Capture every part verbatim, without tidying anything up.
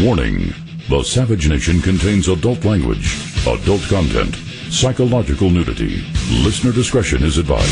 Warning. The Savage Nation contains adult language, adult content, psychological nudity. Listener discretion is advised.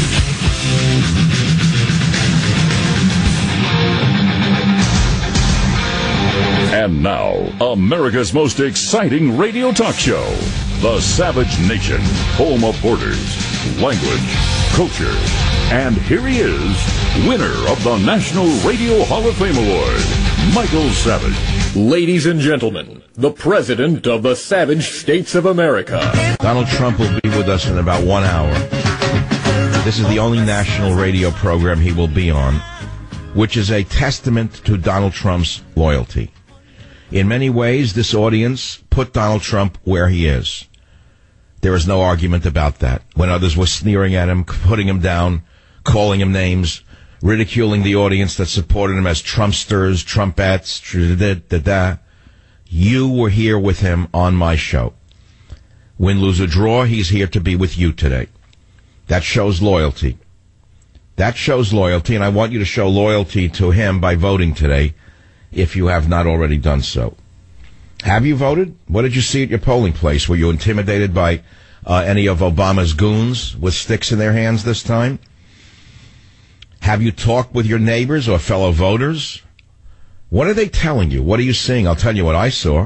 And now, America's most exciting radio talk show, The Savage Nation, home of borders, language, culture. And here he is, winner of the National Radio Hall of Fame Award, Michael Savage. Ladies and gentlemen, the President of the Savage States of America. Donald Trump will be with us in about one hour. This is the only national radio program he will be on, which is a testament to Donald Trump's loyalty. In many ways, this audience put Donald Trump where he is. There is no argument about that. When others were sneering at him, putting him down, calling him names, ridiculing the audience that supported him as Trumpsters, Trumpettes, da-da-da-da, you were here with him on my show. Win, lose, or draw, he's here to be with you today. That shows loyalty. That shows loyalty, and I want you to show loyalty to him by voting today, if you have not already done so. Have you voted? What did you see at your polling place? Were you intimidated by uh, any of Obama's goons with sticks in their hands this time? Have you talked with your neighbors or fellow voters? What are they telling you? What are you seeing? I'll tell you what I saw.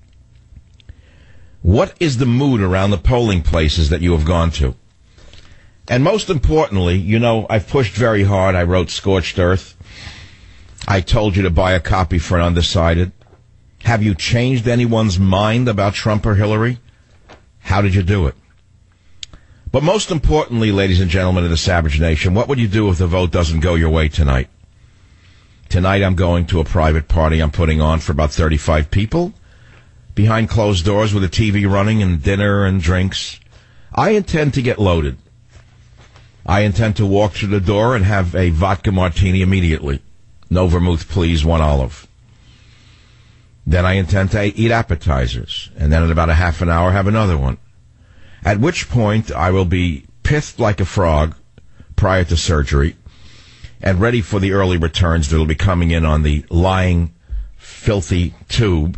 What is the mood around the polling places that you have gone to? And most importantly, you know, I've pushed very hard. I wrote Scorched Earth. I told you to buy a copy for an undecided. Have you changed anyone's mind about Trump or Hillary? How did you do it? But most importantly, ladies and gentlemen of the Savage Nation, what would you do if the vote doesn't go your way tonight? Tonight I'm going to a private party I'm putting on for about thirty-five people, behind closed doors with a T V running and dinner and drinks. I intend to get loaded. I intend to walk through the door and have a vodka martini immediately. No vermouth, please, one olive. Then I intend to eat appetizers, and then in about a half an hour have another one. At which point I will be pithed like a frog prior to surgery and ready for the early returns that will be coming in on the lying, filthy tube.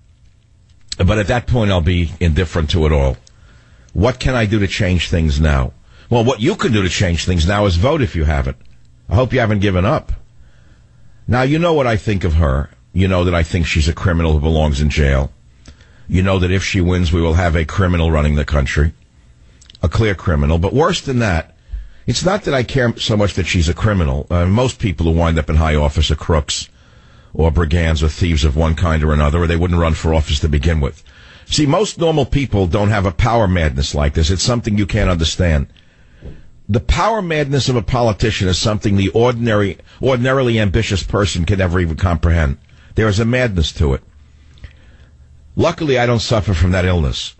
But at that point I'll be indifferent to it all. What can I do to change things now? Well, what you can do to change things now is vote if you haven't. I hope you haven't given up. Now, you know what I think of her. You know that I think she's a criminal who belongs in jail. You know that if she wins, we will have a criminal running the country. A clear criminal. But worse than that, it's not that I care so much that she's a criminal. Uh, most people who wind up in high office are crooks or brigands or thieves of one kind or another, or they wouldn't run for office to begin with. See, most normal people don't have a power madness like this. It's something you can't understand. The power madness of a politician is something the ordinary, ordinarily ambitious person can never even comprehend. There is a madness to it. Luckily, I don't suffer from that illness.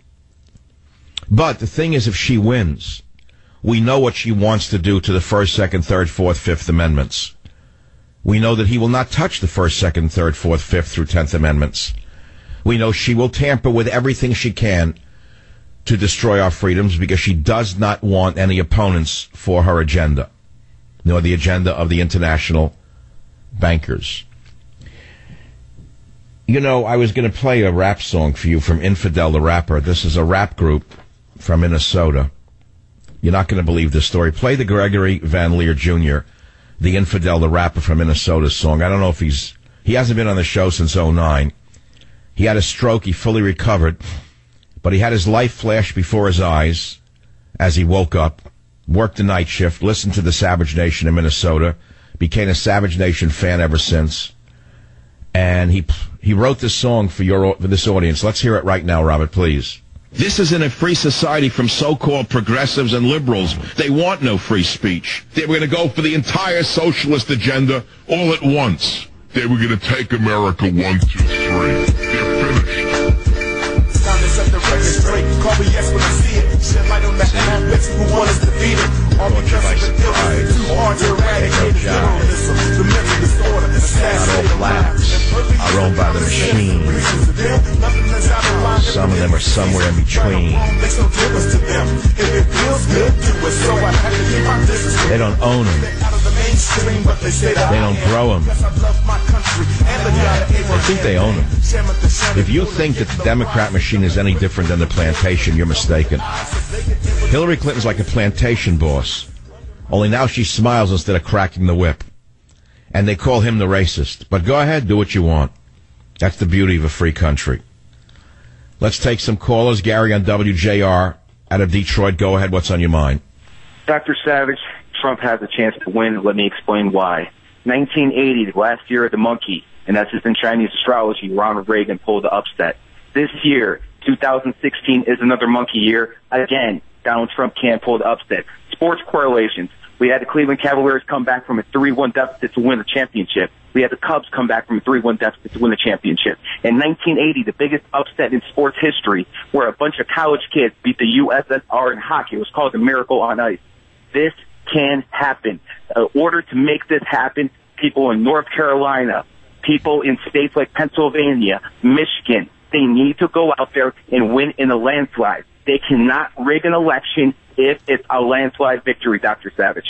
But the thing is, if she wins, we know what she wants to do to the First, Second, Third, Fourth, Fifth Amendments. We know that he will not touch the First, Second, Third, Fourth, Fifth through Tenth Amendments. We know she will tamper with everything she can to destroy our freedoms because she does not want any opponents for her agenda, nor the agenda of the international bankers. You know, I was going to play a rap song for you from Infidel the Rapper. This is a rap group from Minnesota. You're not going to believe this story. Play the Gregory Van Leer Junior, the Infidel the Rapper from Minnesota song. I don't know if he's... He hasn't been on the show since oh nine. He had a stroke. He fully recovered. But he had his life flash before his eyes as he woke up, worked the night shift, listened to the Savage Nation in Minnesota, became a Savage Nation fan ever since. And he he wrote this song for your for this audience. Let's hear it right now, Robert, please. This isn't a free society from so-called progressives and liberals. They want no free speech. They were going to go for the entire socialist agenda all at once. They were going to take America one, two, three. They're finished. Time to set the record straight. Call me yes when I see it. Shed light on the habits who want us to beat it. All because of the difference. Too hard to eradicate liberalism. The mental disorder. Assassinate lives. Are owned by the machine. Some of them are somewhere in between. They don't own them. They don't grow them. I think they own them. If you think that the Democrat machine is any different than the plantation, you're mistaken. Hillary Clinton's like a plantation boss, only now she smiles instead of cracking the whip. And they call him the racist. But go ahead, do what you want. That's the beauty of a free country. Let's take some callers. Gary on W J R out of Detroit. Go ahead. What's on your mind? Doctor Savage, Trump has a chance to win. Let me explain why. nineteen eighty, the last year of the monkey, and that's just in Chinese astrology, Ronald Reagan pulled the upset. This year, two thousand sixteen, is another monkey year. Again, Donald Trump can't pull the upset. Sports correlations. We had the Cleveland Cavaliers come back from a three one deficit to win the championship. We had the Cubs come back from a three one deficit to win the championship. In nineteen eighty, the biggest upset in sports history, where a bunch of college kids beat the U S S R in hockey. It was called the Miracle on Ice. This can happen. In order to make this happen, people in North Carolina, people in states like Pennsylvania, Michigan, they need to go out there and win in a landslide. They cannot rig an election if it's a landslide victory, Doctor Savage.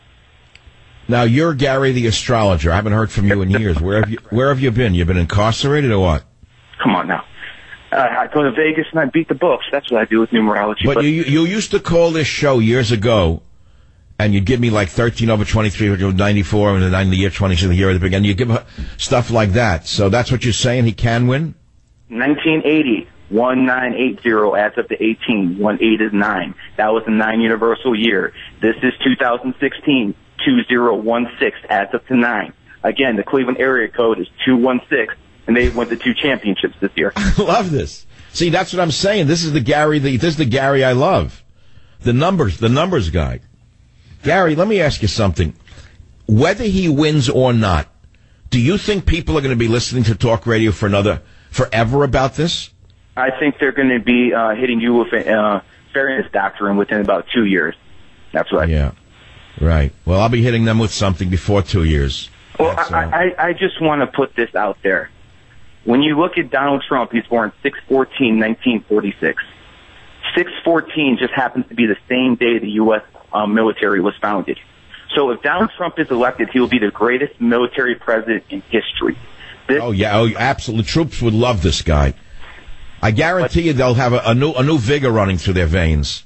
Now, you're Gary the astrologer. I haven't heard from you in years. Where have you Where have you been? You've been incarcerated or what? Come on now. Uh, I go to Vegas and I beat the books. That's what I do with numerology. But, but you you used to call this show years ago, and you'd give me like thirteen over twenty-three, ninety-four, and then the year twenty-six, the year of the beginning. You give stuff like that. So that's what you're saying? He can win? nineteen eighty, one nine eight zero adds up to eighteen. One eight is nine. That was a nine universal year. This is two thousand sixteen. two zero one six adds up to nine. Again, the Cleveland area code is two one six, and they went to two championships this year. I love this. See, that's what I'm saying. This is the Gary. The, this is the Gary I love. The numbers, the numbers guy. Gary, let me ask you something. Whether he wins or not, do you think people are going to be listening to talk radio for another forever about this? I think they're going to be uh, hitting you with a uh, fairness doctrine within about two years. That's right. Yeah. Right. Well, I'll be hitting them with something before two years. Well, I, I, I just want to put this out there. When you look at Donald Trump, he's born six fourteen nineteen forty-six. six fourteen just happens to be the same day the U S um, military was founded. So if Donald Trump is elected, he will be the greatest military president in history. This oh, yeah. Oh, absolutely. The troops would love this guy. I guarantee you they'll have a, a new a new vigor running through their veins.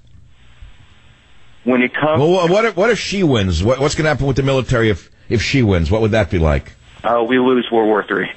When it comes, well, what if, what if she wins? What, what's going to happen with the military if if she wins? What would that be like? Uh, we lose World War Three.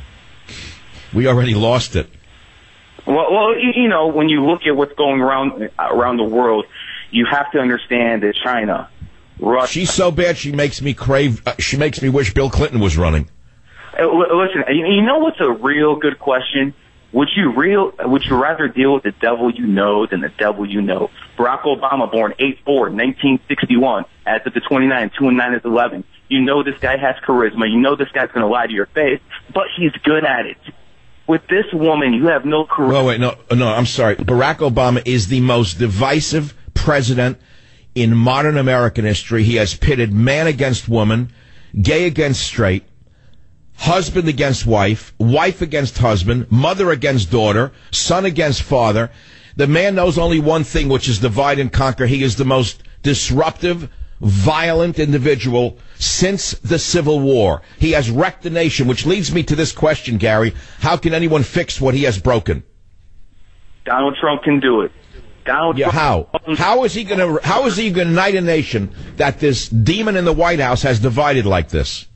We already lost it. Well, well, you know, when you look at what's going around around the world, you have to understand that China, Russia. She's so bad she makes me crave. Uh, she makes me wish Bill Clinton was running. Uh, listen, you know what's a real good question? Would you real? Would you rather deal with the devil you know than the devil you know? Barack Obama, born eight four nineteen sixty-one, adds up to twenty-nine, two and nine is eleven. You know this guy has charisma. You know this guy's going to lie to your face, but he's good at it. With this woman, you have no charisma. Well, wait, no, no, I'm sorry. Barack Obama is the most divisive president in modern American history. He has pitted man against woman, gay against straight, husband against wife, wife against husband, mother against daughter, son against father. The man knows only one thing, which is divide and conquer. He is the most disruptive, violent individual since the Civil War. He has wrecked the nation, which leads me to this question, Gary. How can anyone fix what he has broken? Donald Trump can do it. Donald yeah, Trump. how? How is he going to? How is he going to unite a nation that this demon in the White House has divided like this?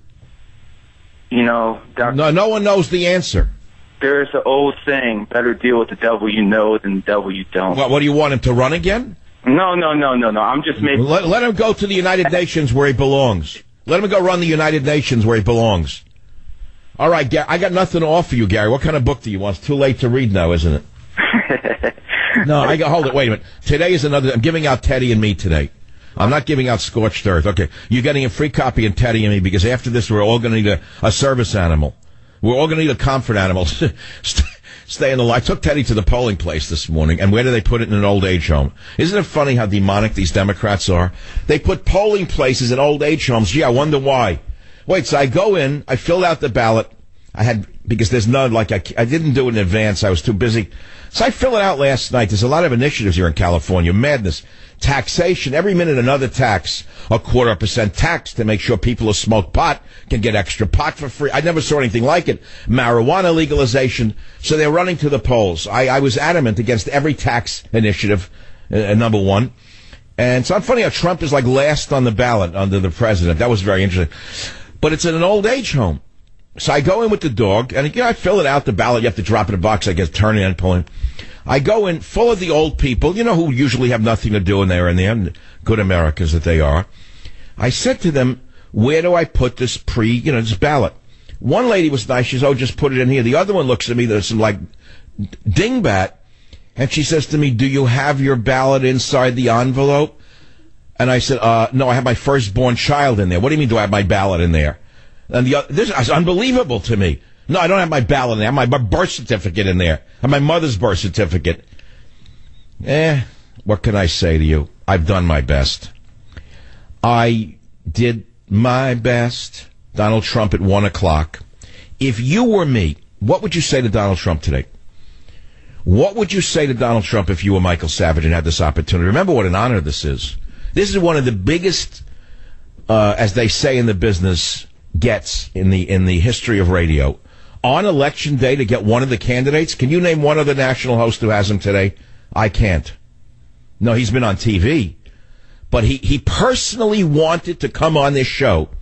You know, Doctor no, no one knows the answer. There's an old saying: "Better deal with the devil you know than the devil you don't." What? What do you want him to run again? No, no, no, no, no. I'm just making. Let, let him go to the United Nations where he belongs. Let him go run the United Nations where he belongs. All right, Gary, I got nothing to offer you, Gary. What kind of book do you want? It's too late to read now, isn't it? No, I got. Hold it. Wait a minute. Today is another. I'm giving out Teddy and Me today. I'm not giving out Scorched Earth. Okay, you're getting a free copy of Teddy and Me because after this, we're all going to need a, a service animal. We're all going to need a comfort animal. Stay in the light. I took Teddy to the polling place this morning, and where do they put it? In an old age home. Isn't it funny how demonic these Democrats are? They put polling places in old age homes. Gee, I wonder why. Wait, so I go in, I filled out the ballot. I had, because there's none, like I, I didn't do it in advance. I was too busy. So I fill it out last night. There's a lot of initiatives here in California. Madness. taxation, every minute another tax, a quarter percent tax to make sure people who smoke pot can get extra pot for free. I never saw anything like it. Marijuana legalization. So they're running to the polls. I, I was adamant against every tax initiative, uh, number one. And it's not funny how Trump is like last on the ballot under the president. That was very interesting. But it's in an old age home. So I go in with the dog, and you know, I fill it out, the ballot. You have to drop it in a box, I guess, turn it and pull it. I go in full of the old people, you know, who usually have nothing to do when they're in there, good Americans that they are. I said to them, where do I put this pre, you know, this ballot? One lady was nice. She says, oh, just put it in here. The other one looks at me, there's some, like, dingbat, and she says to me, do you have your ballot inside the envelope? And I said, uh, no, I have my firstborn child in there. What do you mean, do I have my ballot in there? And the other, this is unbelievable to me. No, I don't have my ballot in there. I have my birth certificate in there. I have my mother's birth certificate. Eh, what can I say to you? I've done my best. I did my best. Donald Trump at one o'clock. If you were me, what would you say to Donald Trump today? What would you say to Donald Trump if you were Michael Savage and had this opportunity? Remember what an honor this is. This is one of the biggest, uh, as they say in the business, gets in the in the history of radio. On election day to get one of the candidates, can you name one other national host who has him today? I can't. No, he's been on T V. But he, he personally wanted to come on this show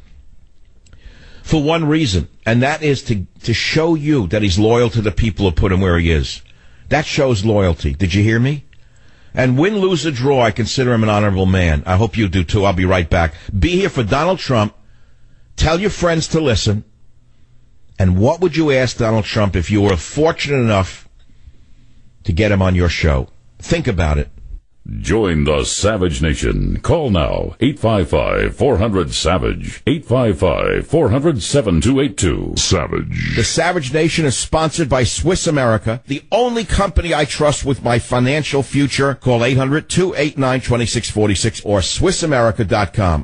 for one reason, and that is to, to show you that he's loyal to the people who put him where he is. That shows loyalty. Did you hear me? And win, lose, or draw, I consider him an honorable man. I hope you do, too. I'll be right back. Be here for Donald Trump. Tell your friends to listen. And what would you ask Donald Trump if you were fortunate enough to get him on your show? Think about it. Join the Savage Nation. Call now, eight five five, four hundred, SAVAGE, eight five five, four hundred, seven two eight two. Savage. The Savage Nation is sponsored by Swiss America, the only company I trust with my financial future. Call eight hundred, two eight nine, two six four six or swiss america dot com.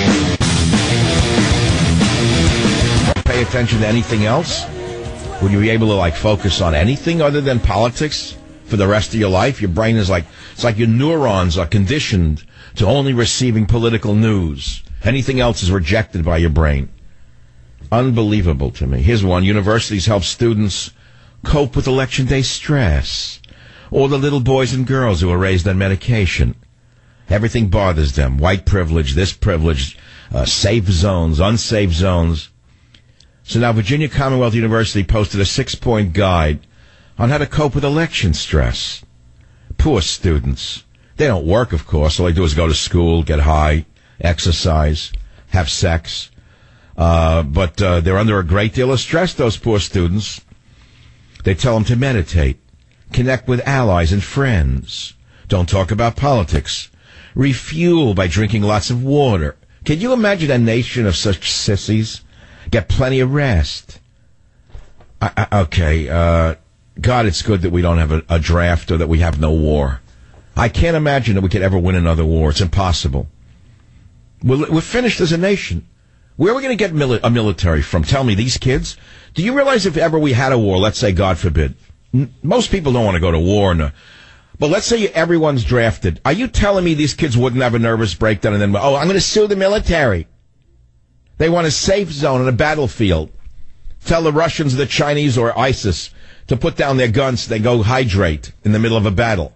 Pay attention to anything else? Would you be able to, like, focus on anything other than politics for the rest of your life? Your brain is like, it's like your neurons are conditioned to only receiving political news. Anything else is rejected by your brain. Unbelievable to me. Here's one. Universities help students cope with election day stress. Or the little boys and girls who are raised on medication. Everything bothers them. White privilege, this privilege, uh, safe zones, unsafe zones. So now Virginia Commonwealth University posted a six-point guide on how to cope with election stress. Poor students. They don't work, of course. All they do is go to school, get high, exercise, have sex. Uh, but uh, they're under a great deal of stress, those poor students. They tell them to meditate, connect with allies and friends. Don't talk about politics. Refuel by drinking lots of water. Can you imagine a nation of such sissies? Get plenty of rest. I, I, okay, uh, God, it's good that we don't have a, a draft or that we have no war. I can't imagine that we could ever win another war. It's impossible. We're, we're finished as a nation. Where are we going to get mili- a military from? Tell me, these kids? Do you realize if ever we had a war, let's say, God forbid, n- most people don't want to go to war, no, but let's say everyone's drafted. Are you telling me these kids wouldn't have a nervous breakdown and then, oh, I'm going to sue the military? They want a safe zone on a battlefield. Tell the Russians, the Chinese, or ISIS to put down their guns so they go hydrate in the middle of a battle.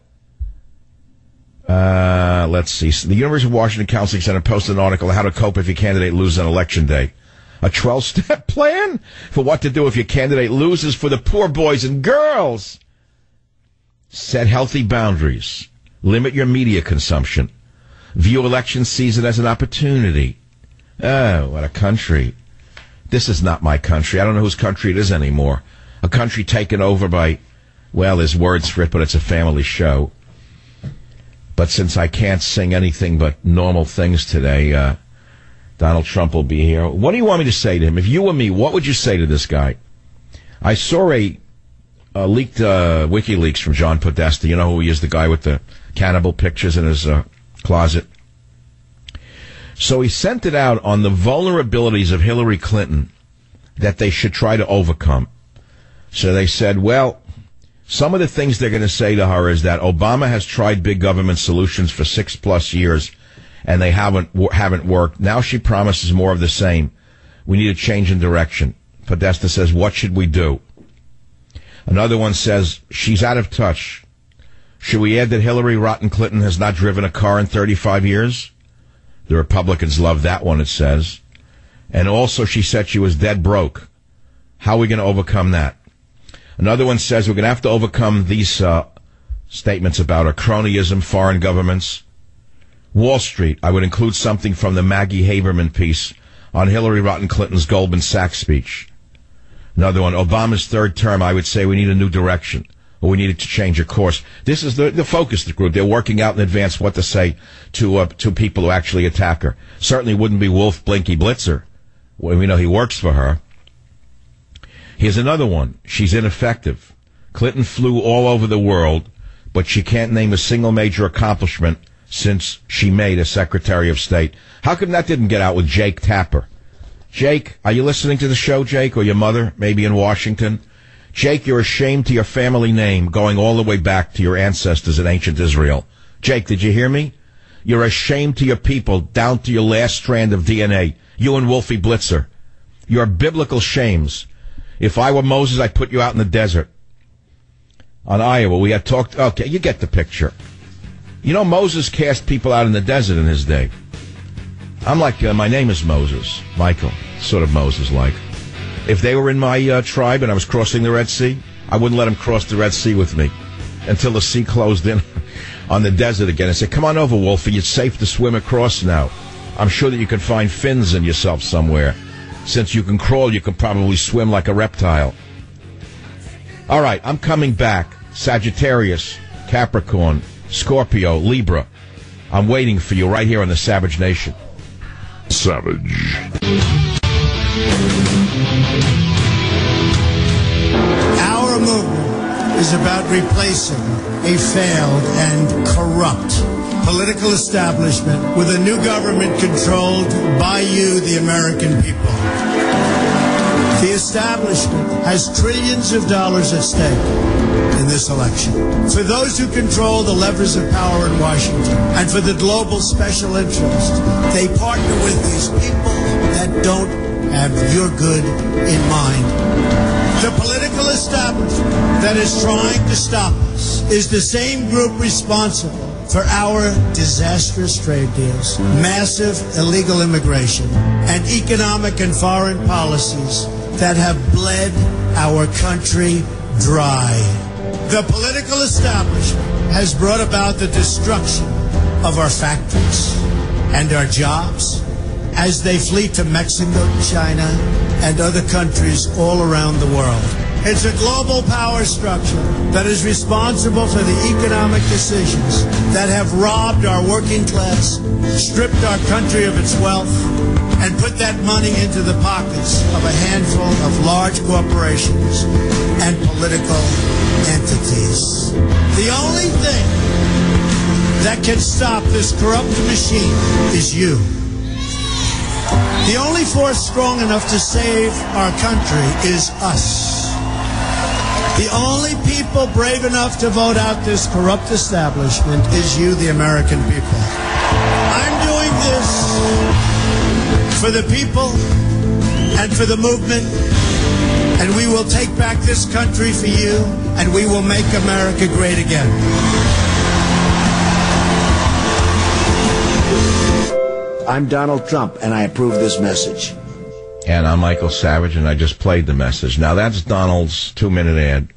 Uh, let's see. The University of Washington Counseling Center posted an article on how to cope if your candidate loses on election day. A twelve-step plan for what to do if your candidate loses for the poor boys and girls. Set healthy boundaries. Limit your media consumption. View election season as an opportunity. Oh, what a country. This is not my country. I don't know whose country it is anymore. A country taken over by, well, there's words for it, but it's a family show. But since I can't sing anything but normal things today, uh, Donald Trump will be here. What do you want me to say to him? If you were me, what would you say to this guy? I saw a, a leaked uh, WikiLeaks from John Podesta. You know who he is, the guy with the cannibal pictures in his uh, closet? So he sent it out on the vulnerabilities of Hillary Clinton that they should try to overcome. So they said, well, Some of the things they're going to say to her is that Obama has tried big government solutions for six plus years, and they haven't haven't worked. Now she promises more of the same. We need a change in direction. Podesta says, what should we do? Another one says, she's out of touch. Should we add that Hillary Rotten Clinton has not driven a car in thirty-five years? The Republicans love that one, it says. And also she said she was dead broke. How are we going to overcome that? Another one says we're going to have to overcome these uh, statements about our cronyism, foreign governments. Wall Street, I would include something from the Maggie Haberman piece on Hillary Rotten Clinton's Goldman Sachs speech. Another one, Obama's third term, I would say we need a new direction, or we needed to change a course. This is the, the focus group. They're working out in advance what to say to uh, to people who actually attack her. Certainly wouldn't be Wolf Blinky Blitzer. We know he works for her. Here's another one. She's ineffective. Clinton flew all over the world, but she can't name a single major accomplishment since she made as Secretary of State. How come that didn't get out with Jake Tapper? Jake, are you listening to the show, Jake, or your mother, maybe in Washington? Jake, you're ashamed to your family name, going all the way back to your ancestors in ancient Israel. Jake, did you hear me? You're ashamed to your people, down to your last strand of D N A. You and Wolfie Blitzer. You're biblical shames. If I were Moses, I'd put you out in the desert. On Iowa, we had talked... Okay, you get the picture. You know, Moses cast people out in the desert in his day. I'm like, uh, my name is Moses. Michael. Sort of Moses-like. If they were in my uh, tribe and I was crossing the Red Sea, I wouldn't let them cross the Red Sea with me until the sea closed in on the desert again. I said, come on over, Wolfie. It's safe to swim across now. I'm sure that you can find fins in yourself somewhere. Since you can crawl, you can probably swim like a reptile. All right, I'm coming back. Sagittarius, Capricorn, Scorpio, Libra. I'm waiting for you right here on the Savage Nation. Savage. Our movement is about replacing a failed and corrupt political establishment with a new government controlled by you, the American people. The establishment has trillions of dollars at stake in this election. For those who control the levers of power in Washington and for the global special interest, they partner with these people that don't have your good in mind. The political establishment that is trying to stop us is the same group responsible for our disastrous trade deals, massive illegal immigration, and economic and foreign policies that have bled our country dry. The political establishment has brought about the destruction of our factories and our jobs as they flee to Mexico, China, and other countries all around the world. It's a global power structure that is responsible for the economic decisions that have robbed our working class, stripped our country of its wealth, and put that money into the pockets of a handful of large corporations and political entities. The only thing that can stop this corrupt machine is you. The only force strong enough to save our country is us. The only people brave enough to vote out this corrupt establishment is you, the American people. I'm doing this for the people and for the movement, and we will take back this country for you, and we will make America great again. I'm Donald Trump, and I approve this message. And I'm Michael Savage, and I just played the message. Now, that's Donald's two-minute ad.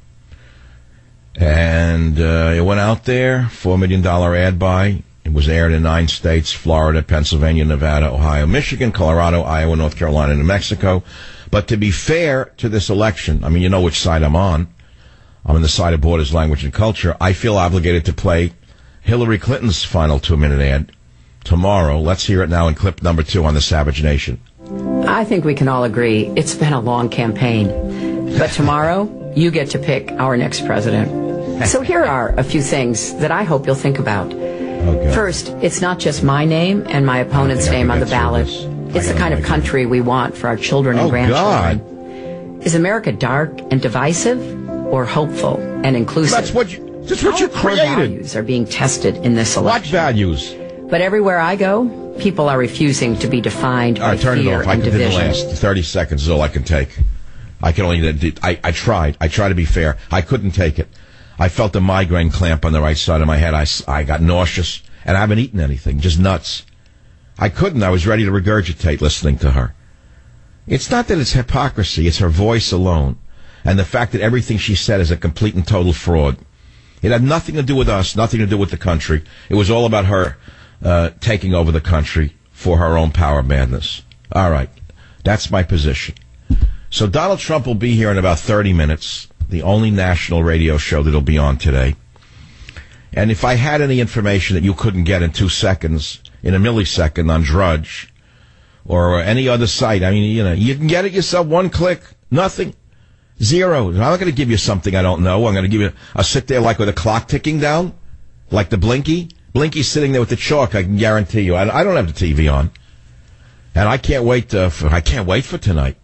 And uh, it went out there, four million dollars ad buy. It was aired in nine states, Florida, Pennsylvania, Nevada, Ohio, Michigan, Colorado, Iowa, North Carolina, and New Mexico. But to be fair to this election, I mean, you know which side I'm on. I'm on the side of Borders, Language, and Culture. I feel obligated to play Hillary Clinton's final two-minute ad tomorrow. Let's hear it now in clip number two on the Savage Nation. I think we can all agree it's been a long campaign. But tomorrow, you get to pick our next president. So here are a few things that I hope you'll think about. Okay. First, it's not just my name and my opponent's name on the ballot. It's the kind of country we want for our children and oh, grandchildren. God. Is America dark and divisive? or hopeful and inclusive. That's what you, that's what you Our core created. values are being tested in this election. What values? But everywhere I go, people are refusing to be defined All by right, turn it fear off. I and can, didn't division. last. thirty seconds is all I can take. I can only, I, I tried. I tried to be fair. I couldn't take it. I felt a migraine clamp on the right side of my head. I, I got nauseous, and I haven't eaten anything, just nuts. I couldn't. I was ready to regurgitate listening to her. It's not that it's hypocrisy. It's her voice alone. And the fact that everything she said is a complete and total fraud. It had nothing to do with us, nothing to do with the country. It was all about her uh, taking over the country for her own power madness. All right. That's my position. So Donald Trump will be here in about thirty minutes, the only national radio show that'll be on today. And if I had any information that you couldn't get in two seconds, in a millisecond on Drudge or any other site, I mean, you know, you can get it yourself, one click, nothing, zero. I'm not going to give you something I don't know. I'm going to give you, I'll sit there like with a clock ticking down, like the Blinky. Blinky's sitting there with the chalk, I can guarantee you. I, I don't have the T V on. And I can't wait, uh, for, I can't wait for tonight.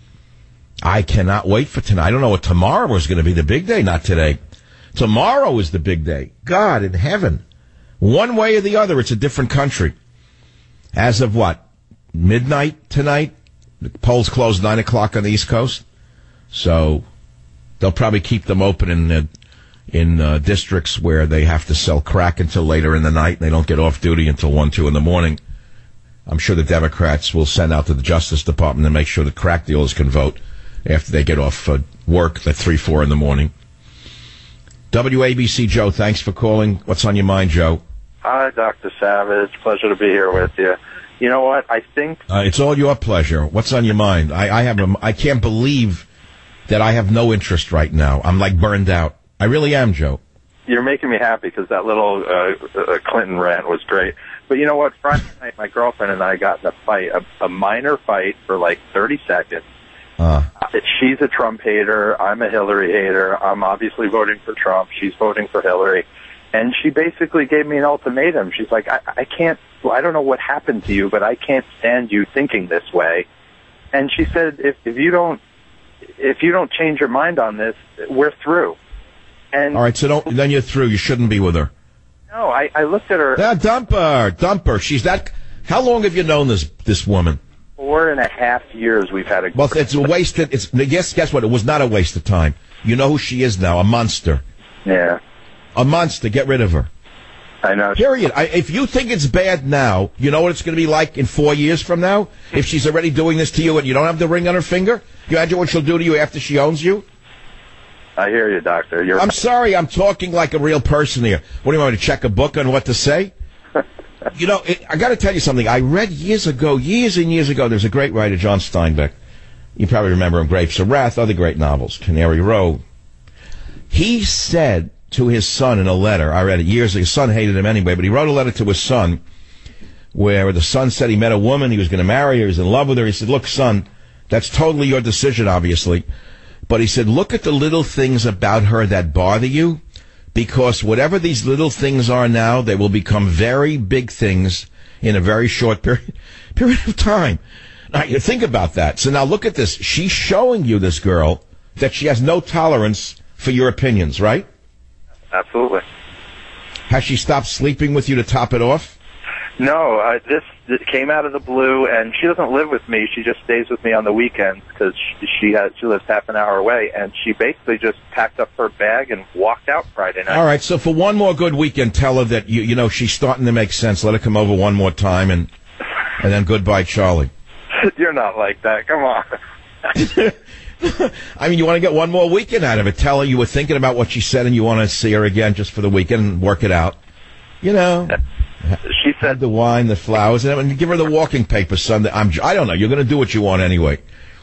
I cannot wait for tonight. I don't know what tomorrow is going to be, the big day, not today. Tomorrow is the big day. God in heaven. One way or the other, it's a different country. As of what? Midnight tonight? The polls close nine o'clock on the East Coast. So they'll probably keep them open in uh, in uh, districts where they have to sell crack until later in the night. And they don't get off duty until one, two in the morning. I'm sure the Democrats will send out to the Justice Department and make sure the crack dealers can vote after they get off uh, work at three, four in the morning. W A B C Joe, thanks for calling. What's on your mind, Joe? Hi, Doctor Savage. Pleasure to be here with you. You know what? I think Uh, it's all your pleasure. What's on your mind? I, I have. A, I can't believe that I have no interest right now. I'm like burned out. I really am, Joe. you're making me happy because that little uh, uh, Clinton rant was great. But you know what? Friday night, my girlfriend and I got in a fight, a, a minor fight for like thirty seconds. Uh. She's a Trump hater. I'm a Hillary hater. I'm obviously voting for Trump. She's voting for Hillary. And she basically gave me an ultimatum. She's like, I, I can't, well, I don't know what happened to you, but I can't stand you thinking this way. And she said, if, if you don't, if you don't change your mind on this, we're through. And all right, so don't, then you're through. You shouldn't be with her. No, I, I looked at her. Yeah, dump her, dump her. She's that. How long have you known this this woman? Four and a half years we've had a. Well, it's a wasted. It's guess guess what? It was not a waste of time. You know who she is now? A monster. Yeah. A monster. Get rid of her. I know. Period. I, if you think it's bad now, you know what it's going to be like in four years from now? If she's already doing this to you and you don't have the ring on her finger? You imagine what she'll do to you after she owns you? I hear you, Doctor. You're I'm sorry, I'm talking like a real person here. What do you want me to check a book on what to say? You know, it, I got to tell you something. I read years ago, years and years ago, there's a great writer, John Steinbeck. You probably remember him, Grapes of Wrath, other great novels, Canary Row. He said to his son in a letter, I read it years ago, his son hated him anyway, but he wrote a letter to his son where the son said he met a woman, he was going to marry her, he was in love with her. He said, look, son, that's totally your decision, obviously. But he said, look at the little things about her that bother you, because whatever these little things are now, they will become very big things in a very short period, period of time. Now, you think about that. So now look at this. She's showing you, this girl, that she has no tolerance for your opinions, right? Absolutely. Has she stopped sleeping with you to top it off? No, uh, this, this came out of the blue, and she doesn't live with me. She just stays with me on the weekends because she she, has, she lives half an hour away, and she basically just packed up her bag and walked out Friday night. All right, so for one more good weekend, tell her that you you know she's starting to make sense. Let her come over one more time, and and then goodbye, Charlie. You're not like that. Come on. I mean, you want to get one more weekend out of it. Tell her you were thinking about what she said, and you want to see her again just for the weekend and work it out. You know. She said the wine, the flowers, and give her the walking paper, son. I'm, I don't know. You're going to do what you want anyway.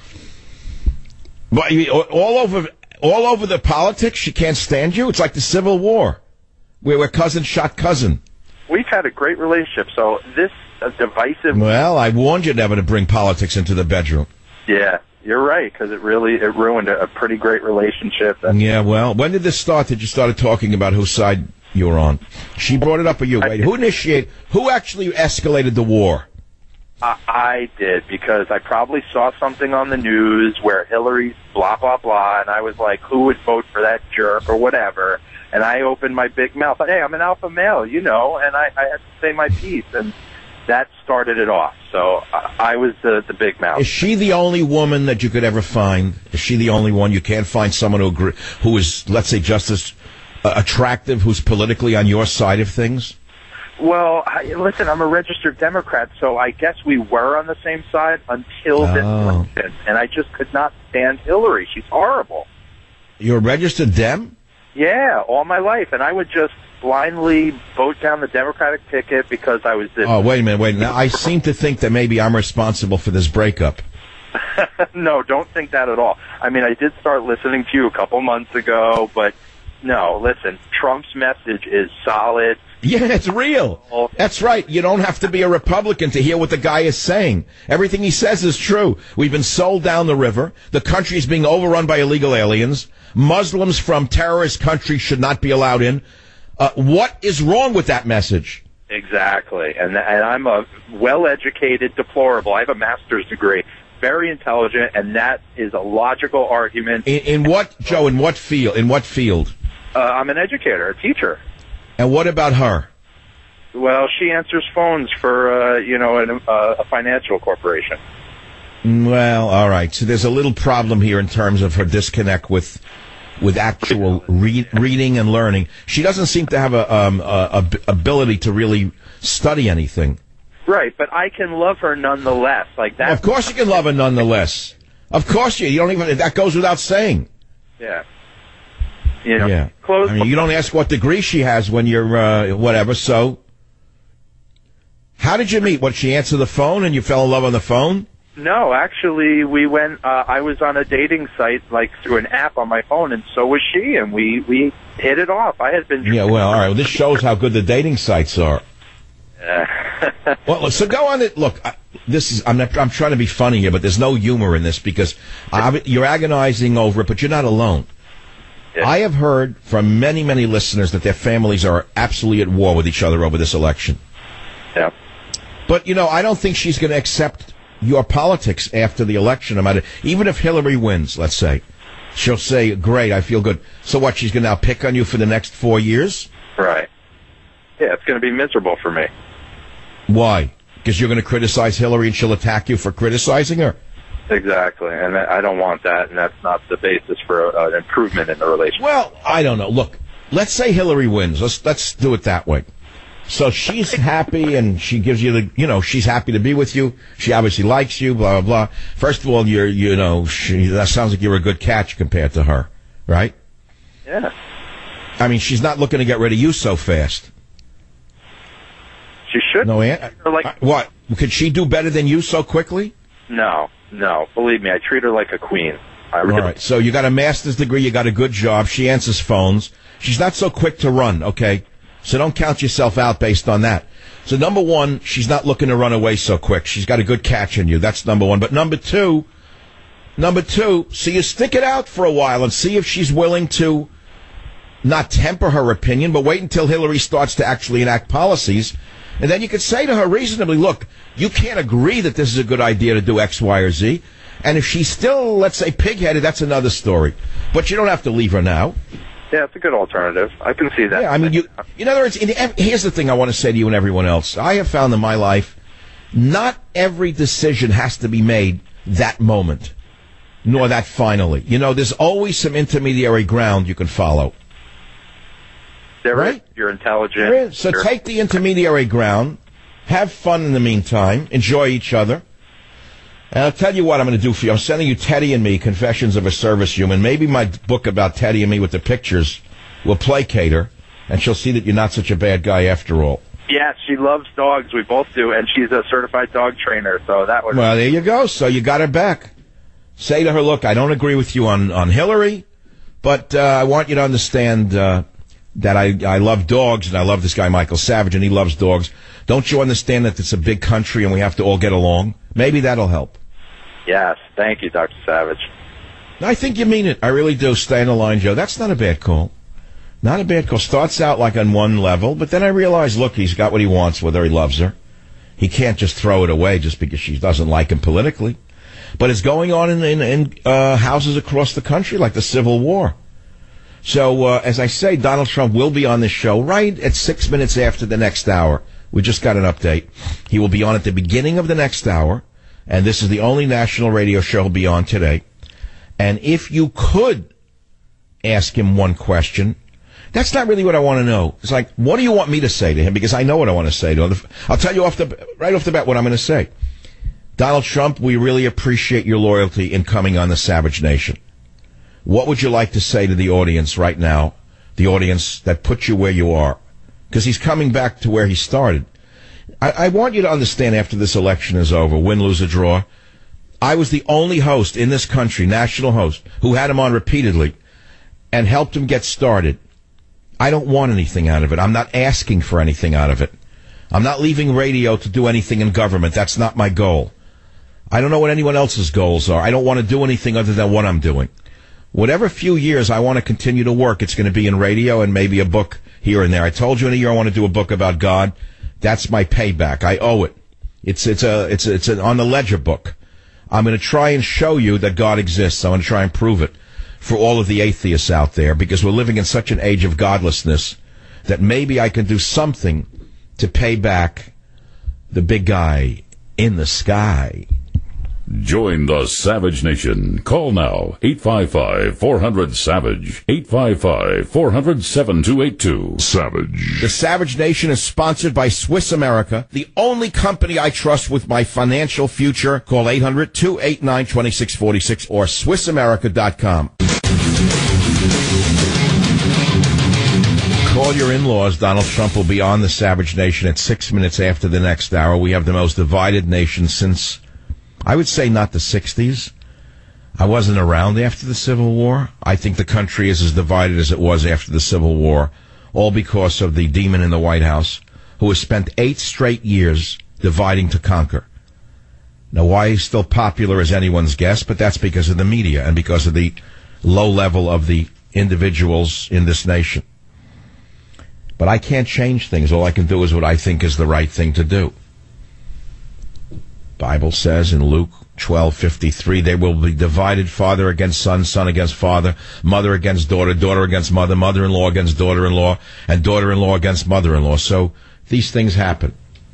But all over, all over the politics, she can't stand you. It's like the Civil War, where where cousin shot cousin. We've had a great relationship, so this uh, divisive. Well, I warned you never to bring politics into the bedroom. Yeah, you're right, because it really it ruined a, a pretty great relationship. And yeah, well, when did this start? That you started talking about whose side you were on? She brought it up, or you? Wait, who initiated? Who actually escalated the war? I, I did, because I probably saw something on the news where Hillary's blah, blah, blah, and I was like, who would vote for that jerk or whatever? And I opened my big mouth. Hey, I'm an alpha male, you know, and I, I had to say my piece, and that started it off. So I, I was the, the big mouth. Is she the only woman that you could ever find? Is she the only one? You can't find someone who agree, who is, let's say, just as uh, attractive, who's politically on your side of things? Well, I, listen, I'm a registered Democrat, so I guess we were on the same side until this Oh. election, and I just could not stand Hillary. She's horrible. You're a registered Dem? Yeah, all my life, and I would just blindly vote down the Democratic ticket because I was this. Oh, wait a minute, wait a minute. I seem to think that maybe I'm responsible for this breakup. No, don't think that at all. I mean, I did start listening to you a couple months ago, but no, listen, Trump's message is solid. Yeah, it's real. That's right. You don't have to be a Republican to hear what the guy is saying. Everything he says is true. We've been sold down the river. The country is being overrun by illegal aliens. Muslims from terrorist countries should not be allowed in. Uh, what is wrong with that message? Exactly. And, and I'm a well-educated deplorable. I have a master's degree, very intelligent, and that is a logical argument. In, in what, Joe, in what field? In what field? Uh, I'm an educator, a teacher. And what about her? Well, she answers phones for, uh, you know, an, uh, a financial corporation. Well, all right. So there's a little problem here in terms of her disconnect with with actual read, reading and learning. She doesn't seem to have a, um, a, a ability to really study anything. Right, but I can love her nonetheless. Like that. Of course you can love her nonetheless. Of course you. You don't even. That goes without saying. Yeah. You know, yeah. Close. I mean, you don't ask what degree she has when you're uh, whatever. So, how did you meet? What, she answered the phone and you fell in love on the phone? No, actually, we went. Uh, I was on a dating site, like through an app on my phone, and so was she, and we we hit it off. I had been. Yeah. Well, all right. Well, this shows how good the dating sites are. Well, so go on it. Look, I, this is. I'm not. I'm trying to be funny here, but there's no humor in this because I, you're agonizing over it, but you're not alone. Yeah. I have heard from many, many listeners that their families are absolutely at war with each other over this election. Yeah. But, you know, I don't think she's going to accept your politics after the election. No matter, even if Hillary wins, let's say, she'll say, great, I feel good. So what, she's going to now pick on you for the next four years? Right. Yeah, it's going to be miserable for me. Why? Because you're going to criticize Hillary and she'll attack you for criticizing her? Exactly, and I don't want that, and that's not the basis for an improvement in the relationship. Well, I don't know. Look, let's say Hillary wins. Let's let's do it that way. So she's happy, and she gives you the, you know, she's happy to be with you. She obviously likes you, blah, blah, blah. First of all, you're, you know, she, that sounds like you're a good catch compared to her, right? Yeah. I mean, she's not looking to get rid of you so fast. She should. No, Aunt? Like, what? Could she do better than you so quickly? No, no. Believe me, I treat her like a queen. I really. All right. So you got a master's degree. You got a good job. She answers phones. She's not so quick to run. Okay. So don't count yourself out based on that. So number one, she's not looking to run away so quick. She's got a good catch in you. That's number one. But number two, number two, so you stick it out for a while and see if she's willing to not temper her opinion, but wait until Hillary starts to actually enact policies. And then you could say to her reasonably, look, you can't agree that this is a good idea to do X, Y, or Z. And if she's still, let's say, pig-headed, that's another story. But you don't have to leave her now. Yeah, it's a good alternative. I can see that. Yeah, I mean, you, in other words, in, here's the thing I want to say to you and everyone else. I have found in my life, not every decision has to be made that moment, nor that finally. You know, there's always some intermediary ground you can follow. There right? Is. You're intelligent. There is. So You're... take the intermediary ground, have fun in the meantime, enjoy each other. And I'll tell you what I'm going to do for you. I'm sending you Teddy and Me, Confessions of a Service Human. Maybe my book about Teddy and me with the pictures will placate her, and she'll see that you're not such a bad guy after all. Yes, she loves dogs. We both do, and she's a certified dog trainer, so that would... Well, there you go. So you got her back. Say to her, look, I don't agree with you on, on Hillary, but uh, I want you to understand uh, that I, I love dogs, and I love this guy, Michael Savage, and he loves dogs. Don't you understand that it's a big country and we have to all get along? Maybe that'll help. Yes, thank you, Doctor Savage. I think you mean it. I really do. Stay in the line, Joe. That's not a bad call. Not a bad call. Starts out like on one level, but then I realize, look, he's got what he wants with her. He loves her. He can't just throw it away just because she doesn't like him politically. But it's going on in, in, in uh, houses across the country, like the Civil War. So, uh, as I say, Donald Trump will be on this show right at six minutes after the next hour. We just got an update. He will be on at the beginning of the next hour, and this is the only national radio show he'll be on today. And if you could ask him one question, that's not really what I want to know. It's like, what do you want me to say to him? Because I know what I want to say to him. I'll tell you off the right off the bat what I'm going to say. Donald Trump, we really appreciate your loyalty in coming on the Savage Nation. What would you like to say to the audience right now, the audience that put you where you are? Because he's coming back to where he started. I, I want you to understand after this election is over, win, lose, or draw, I was the only host in this country, national host, who had him on repeatedly and helped him get started. I don't want anything out of it. I'm not asking for anything out of it. I'm not leaving radio to do anything in government. That's not my goal. I don't know what anyone else's goals are. I don't want to do anything other than what I'm doing. Whatever few years I want to continue to work, it's going to be in radio and maybe a book here and there. I told you in a year I want to do a book about God. That's my payback. I owe it. It's it's a it's a, it's an on the ledger book. I'm going to try and show you that God exists. I'm going to try and prove it for all of the atheists out there, because we're living in such an age of godlessness that maybe I can do something to pay back the big guy in the sky. Join the Savage Nation. Call now, eight five five, four hundred, SAVAGE, eight five five, four hundred, seven two eight two. Savage. The Savage Nation is sponsored by Swiss America, the only company I trust with my financial future. Call eight hundred, two eight nine, two six four six or Swiss America dot com. Call your in-laws. Donald Trump will be on the Savage Nation at six minutes after the next hour. We have the most divided nation since, I would say, not the sixties. I wasn't around after the Civil War. I think the country is as divided as it was after the Civil War, all because of the demon in the White House, who has spent eight straight years dividing to conquer. Now, why he's still popular is anyone's guess, but that's because of the media and because of the low level of the individuals in this nation. But I can't change things. All I can do is what I think is the right thing to do. Bible says in Luke twelve fifty-three, they will be divided, father against son, son against father, mother against daughter, daughter against mother, mother-in-law against daughter-in-law, and daughter-in-law against mother-in-law. So these things happen.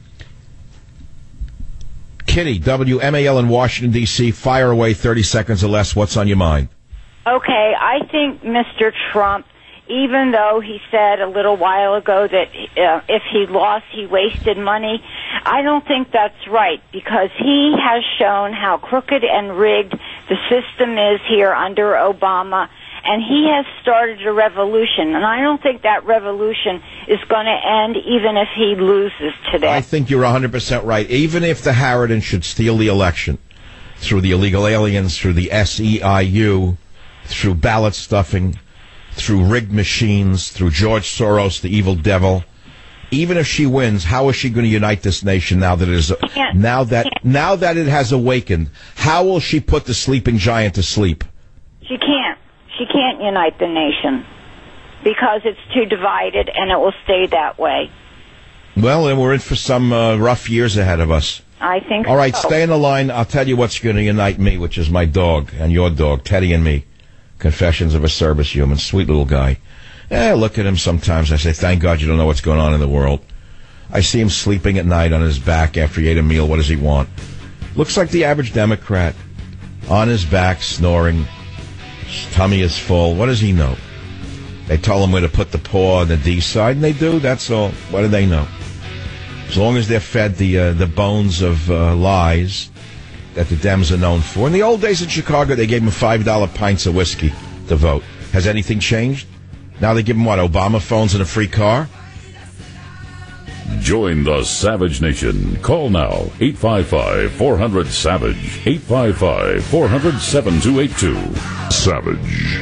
Kitty, W M A L in Washington, D C, fire away, thirty seconds or less. What's on your mind? Okay, I think Mister Trump, even though he said a little while ago that uh, if he lost, he wasted money, I don't think that's right, because he has shown how crooked and rigged the system is here under Obama, and he has started a revolution, and I don't think that revolution is going to end even if he loses today. I think you're one hundred percent right. Even if the Harridans should steal the election through the illegal aliens, through the S E I U, through ballot stuffing, through rigged machines, through George Soros, the evil devil. Even if she wins, how is she going to unite this nation now that it is now that now that it has awakened? How will she put the sleeping giant to sleep? She can't. She can't unite the nation because it's too divided, and it will stay that way. Well, then we're in for some uh, rough years ahead of us. I think All right, so. Stay in the line. I'll tell you what's going to unite me, which is my dog and your dog, Teddy and me. Confessions of a Service Human. Sweet little guy. Eh, I look at him sometimes. I say, thank God you don't know what's going on in the world. I see him sleeping at night on his back after he ate a meal. What does he want? Looks like the average Democrat. On his back, snoring. His tummy is full. What does he know? They tell him where to put the paw on the D side, and they do. That's all. What do they know? As long as they're fed the uh, the bones of uh, lies that the Dems are known for. In the old days in Chicago, they gave them five dollar pints of whiskey to vote. Has anything changed? Now they give them, what, Obama phones and a free car? Join the Savage Nation. Call now, eight five five, four hundred, SAVAGE, eight five five, four hundred, seven two eight two. Savage.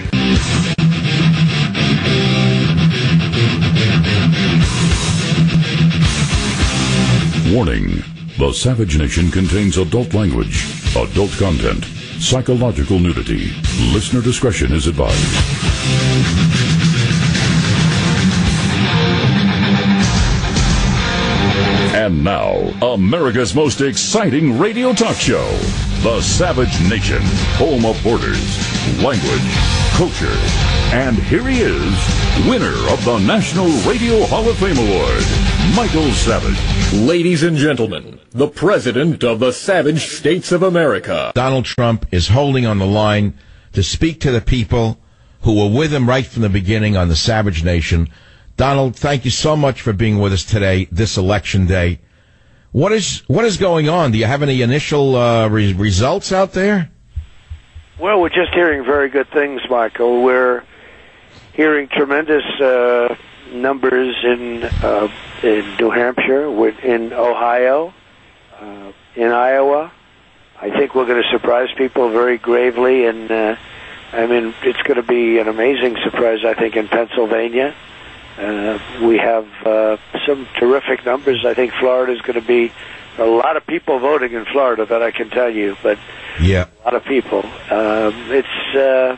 Warning. The Savage Nation contains adult language, adult content, psychological nudity. Listener discretion is advised. And now, America's most exciting radio talk show, The Savage Nation, home of borders, language, culture. And here he is, winner of the National Radio Hall of Fame Award, Michael Savage. Ladies and gentlemen, the President of the Savage States of America. Donald Trump is holding on the line to speak to the people who were with him right from the beginning on the Savage Nation. Donald, thank you so much for being with us today, this election day. What is what is going on? Do you have any initial uh, re- results out there? Well, we're just hearing very good things, Michael. We're hearing tremendous uh, numbers in uh, in New Hampshire, in Ohio, uh, in Iowa. I think we're going to surprise people very gravely, and uh, I mean, it's going to be an amazing surprise, I think, in Pennsylvania. Uh, we have uh, some terrific numbers. I think Florida is going to be a lot of people voting in Florida, that I can tell you, but yeah, a lot of people. Um, it's uh,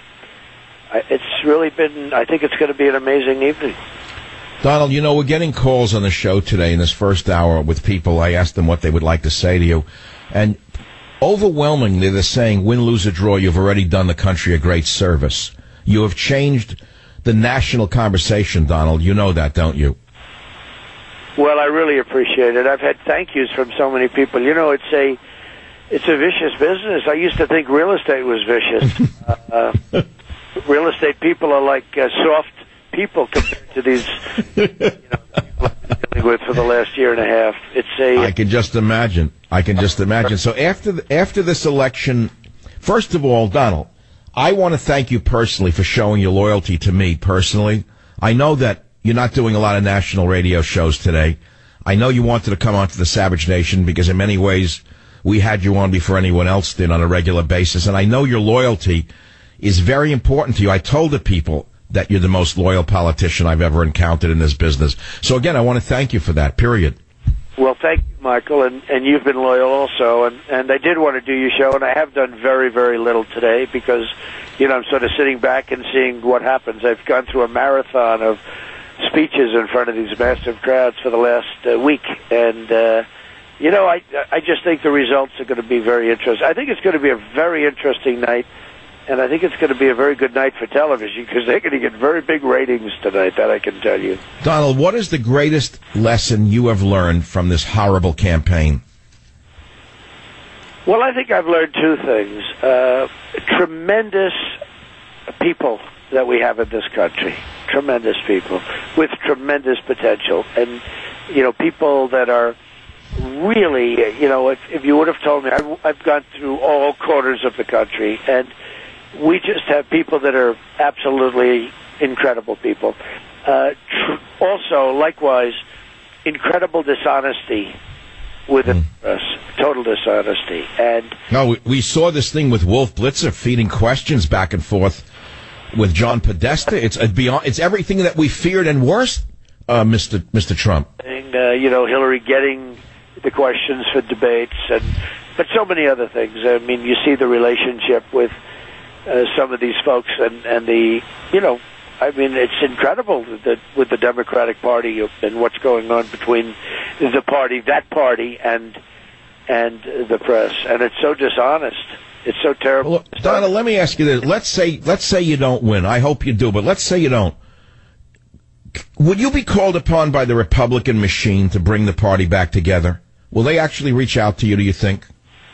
it's really been, I think it's going to be an amazing evening. Donald, you know, we're getting calls on the show today in this first hour with people. I asked them what they would like to say to you, and overwhelmingly they're saying, win, lose, or draw, you've already done the country a great service. You have changed the national conversation, Donald. You know that, don't you? Well, I really appreciate it. I've had thank yous from so many people. You know, it's a it's a vicious business. I used to think real estate was vicious. uh, real estate people are like uh, soft people compared to these, you know, people I've been dealing with for the last year and a half. It's a. I can just imagine. I can just imagine. So after the, after this election, first of all, Donald, I want to thank you personally for showing your loyalty to me personally. I know that you're not doing a lot of national radio shows today. I know you wanted to come onto the Savage Nation because in many ways we had you on before anyone else did on a regular basis. And I know your loyalty is very important to you. I told the people that you're the most loyal politician I've ever encountered in this business. So again, I want to thank you for that, period. Well, thank you, Michael, and, and you've been loyal also. And, and I did want to do your show, and I have done very, very little today because, you know, I'm sort of sitting back and seeing what happens. I've gone through a marathon of speeches in front of these massive crowds for the last uh, week. And, uh, you know, I, I just think the results are going to be very interesting. I think it's going to be a very interesting night. And I think it's going to be a very good night for television because they're going to get very big ratings tonight, that I can tell you. Donald, what is the greatest lesson you have learned from this horrible campaign? Well, I think I've learned two things. Uh, tremendous people that we have in this country. Tremendous people with tremendous potential. And, you know, people that are really, you know, if, if you would have told me, I've, I've gone through all corners of the country, and we just have people that are absolutely incredible people. Uh, tr- also, likewise, incredible dishonesty within mm. us, total dishonesty. And no, we, we saw this thing with Wolf Blitzer feeding questions back and forth with John Podesta. It's a beyond. It's everything that we feared and worse, uh, Mister Mister Trump. And, uh, you know, Hillary getting the questions for debates, and but so many other things. I mean, you see the relationship with Uh, some of these folks, and, and the, you know, I mean, it's incredible that with the Democratic Party and what's going on between the party, that party, and and the press, and it's so dishonest. It's so terrible. Well, look, Donald, let me ask you this: Let's say, let's say you don't win. I hope you do, but let's say you don't. Would you be called upon by the Republican machine to bring the party back together? Will they actually reach out to you? Do you think?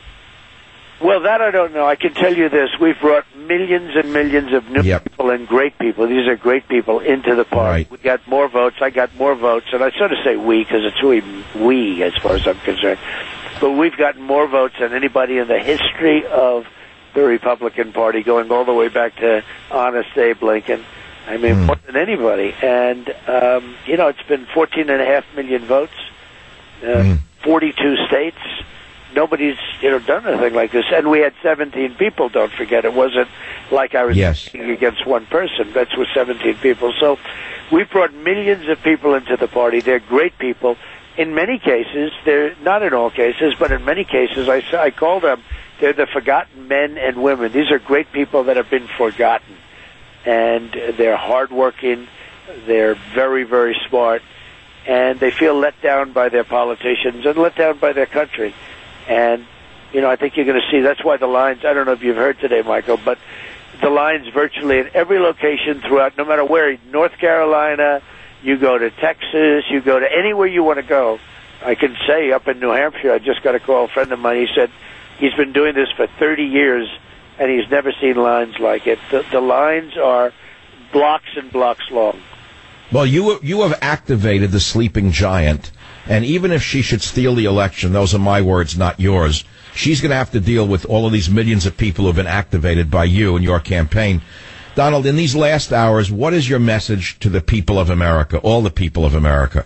Well, that I don't know. I can tell you this. We've brought millions and millions of new yep. people and great people. These are great people into the party. Right. We got more votes. I got more votes. And I sort of say we because it's really we as far as I'm concerned. But we've gotten more votes than anybody in the history of the Republican Party, going all the way back to Honest Abe Lincoln. I mean, mm. more than anybody. And, um, you know, it's been fourteen and a half million votes, uh, mm. forty-two states. Nobody's, you know, done anything like this. And we had seventeen people, don't forget. It wasn't like I was yes. competing against one person. That's with seventeen people. So we brought millions of people into the party. They're great people. In many cases, they're not in all cases, but in many cases, I, I call them, they're the forgotten men and women. These are great people that have been forgotten. And they're hardworking. They're very, very smart. and they feel let down by their politicians and let down by their country. And, you know, I think you're going to see, that's why the lines, I don't know if you've heard today, Michael, but the lines virtually at every location throughout, no matter where, North Carolina, you go to Texas, you go to anywhere you want to go. I can say up in New Hampshire, I just got a call, a friend of mine, he said he's been doing this for thirty years, and he's never seen lines like it. The, the lines are blocks and blocks long. Well, you you have activated the sleeping giant, and even if she should steal the election, those are my words, not yours, she's going to have to deal with all of these millions of people who have been activated by you and your campaign. Donald, in these last hours, what is your message to the people of America, all the people of America?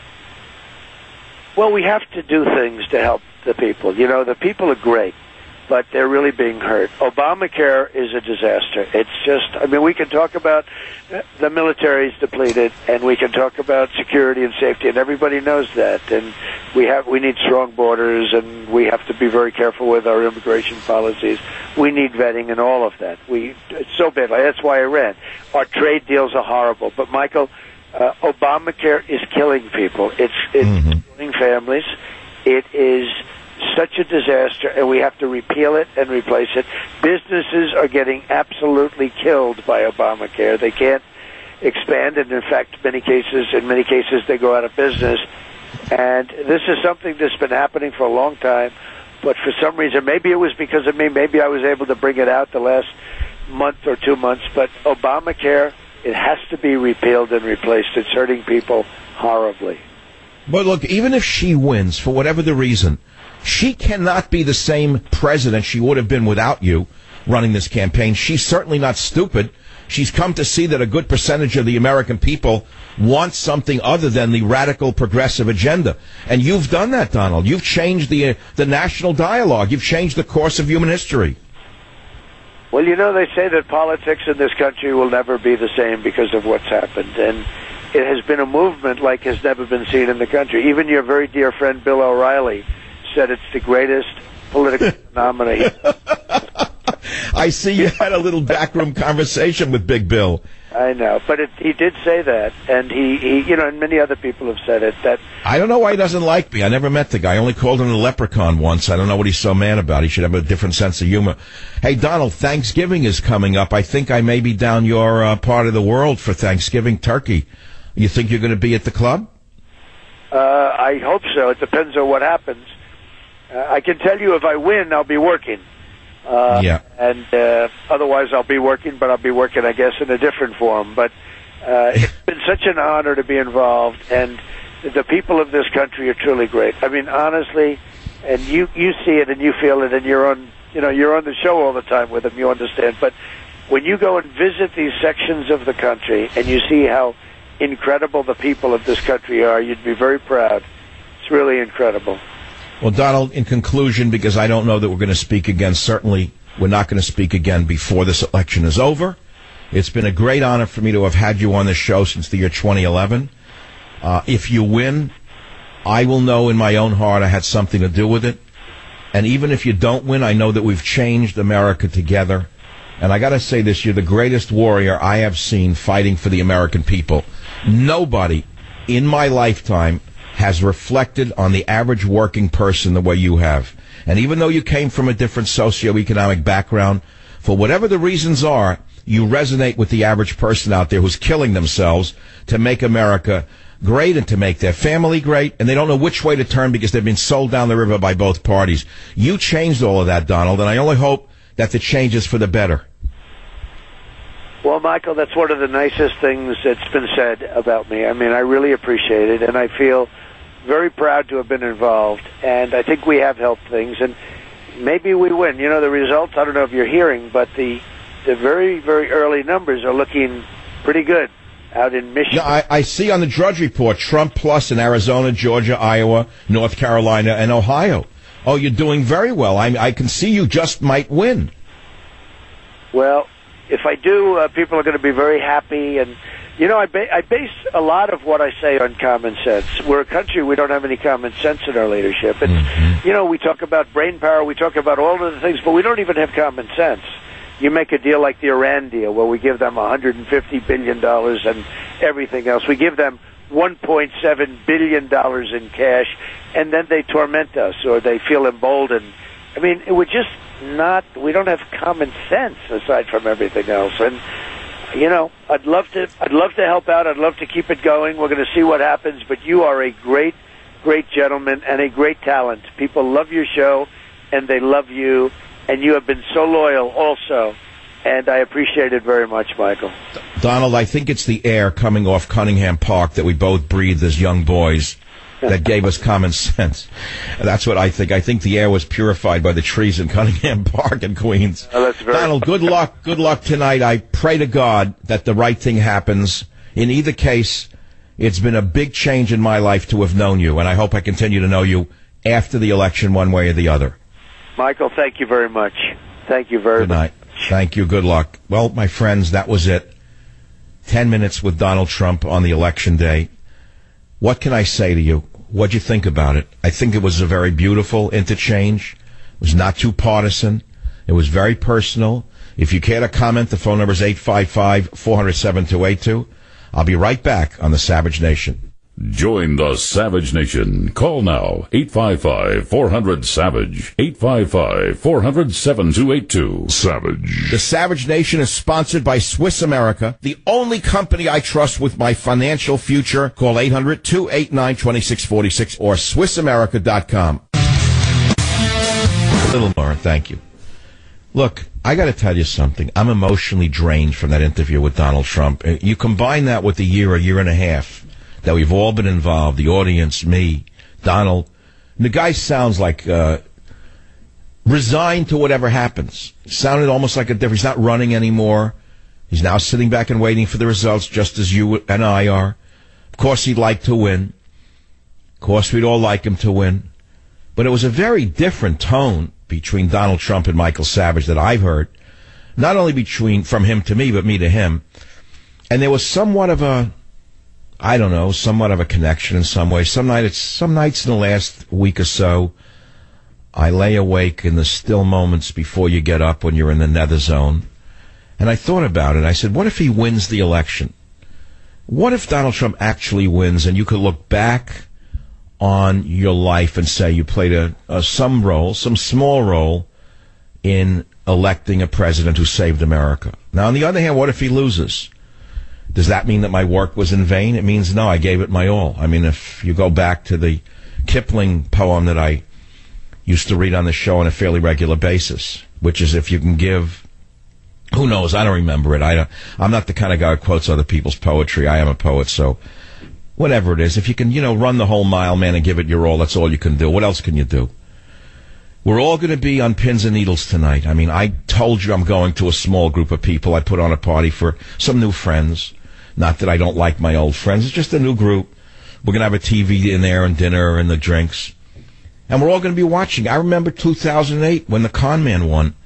Well, we have to do things to help the people. You know, the people are great, but they're really being hurt. Obamacare is a disaster. It's just, I mean, we can talk about the military's depleted, and we can talk about security and safety, and everybody knows that. And we have, we need strong borders, and we have to be very careful with our immigration policies. We need vetting and all of that. We, it's so bad. That's why I ran. Our trade deals are horrible. But, Michael, uh, Obamacare is killing people. It's, it's mm-hmm. killing families. It is such a disaster, and we have to repeal it and replace it. Businesses are getting absolutely killed by Obamacare. They can't expand, and in fact, many cases, in many cases, they go out of business. And this is something that's been happening for a long time, but for some reason, maybe it was because of me, maybe I was able to bring it out the last month or two months, but Obamacare, it has to be repealed and replaced. It's hurting people horribly. But look, even if she wins, for whatever the reason, she cannot be the same president she would have been without you running this campaign. She's certainly not stupid. She's come to see that a good percentage of the American people want something other than the radical progressive agenda. And you've done that, Donald. You've changed the uh, the national dialogue. You've changed the course of human history. Well, you know, they say that politics in this country will never be the same because of what's happened. And it has been a movement like has never been seen in the country. Even your very dear friend Bill O'Reilly said it's the greatest political phenomenon. I see you had a little backroom conversation with Big Bill. I know, but it, he did say that, and he, he, you know, and many other people have said it. That I don't know why he doesn't like me. I never met the guy. I only called him a leprechaun once. I don't know what he's so mad about. He should have a different sense of humor. Hey, Donald, Thanksgiving is coming up. I think I may be down your uh, part of the world for Thanksgiving turkey. You think you're going to be at the club? Uh, I hope so. It depends on what happens. Uh, I can tell you if I win, I'll be working. Uh, yeah. And uh, otherwise I'll be working, but I'll be working, I guess, in a different form. But uh, it's been such an honor to be involved, and the people of this country are truly great. I mean, honestly, and you, you see it and you feel it, and you're on, you know, you're on the show all the time with them, you understand. But when you go and visit these sections of the country and you see how incredible the people of this country are, you'd be very proud. It's really incredible. Well, Donald, in conclusion, because I don't know that we're going to speak again, certainly we're not going to speak again before this election is over. It's been a great honor for me to have had you on the show since the year twenty eleven. Uh, if you win, I will know in my own heart I had something to do with it. And even if you don't win, I know that we've changed America together. And I got to say this, you're the greatest warrior I have seen fighting for the American people. Nobody in my lifetime has reflected on the average working person the way you have. And even though you came from a different socioeconomic background, for whatever the reasons are, you resonate with the average person out there who's killing themselves to make America great and to make their family great, and they don't know which way to turn because they've been sold down the river by both parties. You changed all of that, Donald, and I only hope that the change is for the better. Well, Michael, that's one of the nicest things that's been said about me. I mean, I really appreciate it, and I feel very proud to have been involved, and I think we have helped things, and maybe we win. You know, the results, I don't know if you're hearing, but the the very, very early numbers are looking pretty good out in Michigan. Yeah, I, I see on the Drudge Report, Trump plus in Arizona, Georgia, Iowa, North Carolina, and Ohio. Oh, you're doing very well. I, I can see you just might win. Well, if I do, uh, people are going to be very happy, and you know, I, ba- I base a lot of what I say on common sense. We're a country, we don't have any common sense in our leadership. It's, mm-hmm. you know, we talk about brain power, we talk about all of the things, but we don't even have common sense. You make a deal like the Iran deal, where we give them one hundred fifty billion dollars and everything else. We give them one point seven billion dollars in cash, and then they torment us or they feel emboldened. I mean, it would just not, we don't have common sense aside from everything else. And, you know, I'd love to, I'd love to help out. I'd love to keep it going. We're going to see what happens, but you are a great, great gentleman and a great talent. People love your show and they love you, and you have been so loyal also. And I appreciate it very much, Michael. Donald, I think it's the air coming off Cunningham Park that we both breathed as young boys that gave us common sense. That's what I think. I think the air was purified by the trees in Cunningham Park in Queens. Oh, that's very Donald, good luck. Good luck tonight. I pray to God that the right thing happens. In either case, it's been a big change in my life to have known you, and I hope I continue to know you after the election one way or the other. Michael, thank you very much. Thank you very Good night. much. Thank you. Good luck. Well, my friends, that was it. Ten minutes with Donald Trump on the election day. What can I say to you? What'd you think about it? I think it was a very beautiful interchange. It was not too partisan. It was very personal. If you care to comment, the phone number is eight five five, four zero seven, two eight two. I'll be right back on the Savage Nation. Join the Savage Nation. Call now, eight five five, four hundred, SAVAGE, eight five five, four hundred, seven two eight two. Savage. The Savage Nation is sponsored by Swiss America, the only company I trust with my financial future. Call eight hundred, two eight nine, two six four six or Swiss America dot com. A little more, thank you. Look, I got to tell you something. I'm emotionally drained from that interview with Donald Trump. You combine that with the year, a year and a half that we've all been involved, the audience, me, Donald. The guy sounds like uh, resigned to whatever happens. Sounded almost like a different. He's not running anymore. He's now sitting back and waiting for the results, just as you and I are. Of course, he'd like to win. Of course, we'd all like him to win. But it was a very different tone between Donald Trump and Michael Savage that I've heard. Not only between from him to me, but me to him. And there was somewhat of a, I don't know, somewhat of a connection in some way. Some night, it's, some nights in the last week or so, I lay awake in the still moments before you get up when you're in the nether zone. And I thought about it. I said, what if he wins the election? What if Donald Trump actually wins and you could look back on your life and say you played a, a some role, some small role in electing a president who saved America? Now, on the other hand, what if he loses? Does that mean that my work was in vain? It means no, I gave it my all. I mean, if you go back to the Kipling poem that I used to read on the show on a fairly regular basis, which is if you can give, who knows, I don't remember it. I don't, I'm not the kind of guy who quotes other people's poetry. I am a poet, so whatever it is, if you can, you know, run the whole mile, man, and give it your all, that's all you can do. What else can you do? We're all going to be on pins and needles tonight. I mean, I told you I'm going to a small group of people. I put on a party for some new friends. Not that I don't like my old friends. It's just a new group. We're going to have a T V in there and dinner and the drinks. And we're all going to be watching. I remember two thousand eight when the con man won.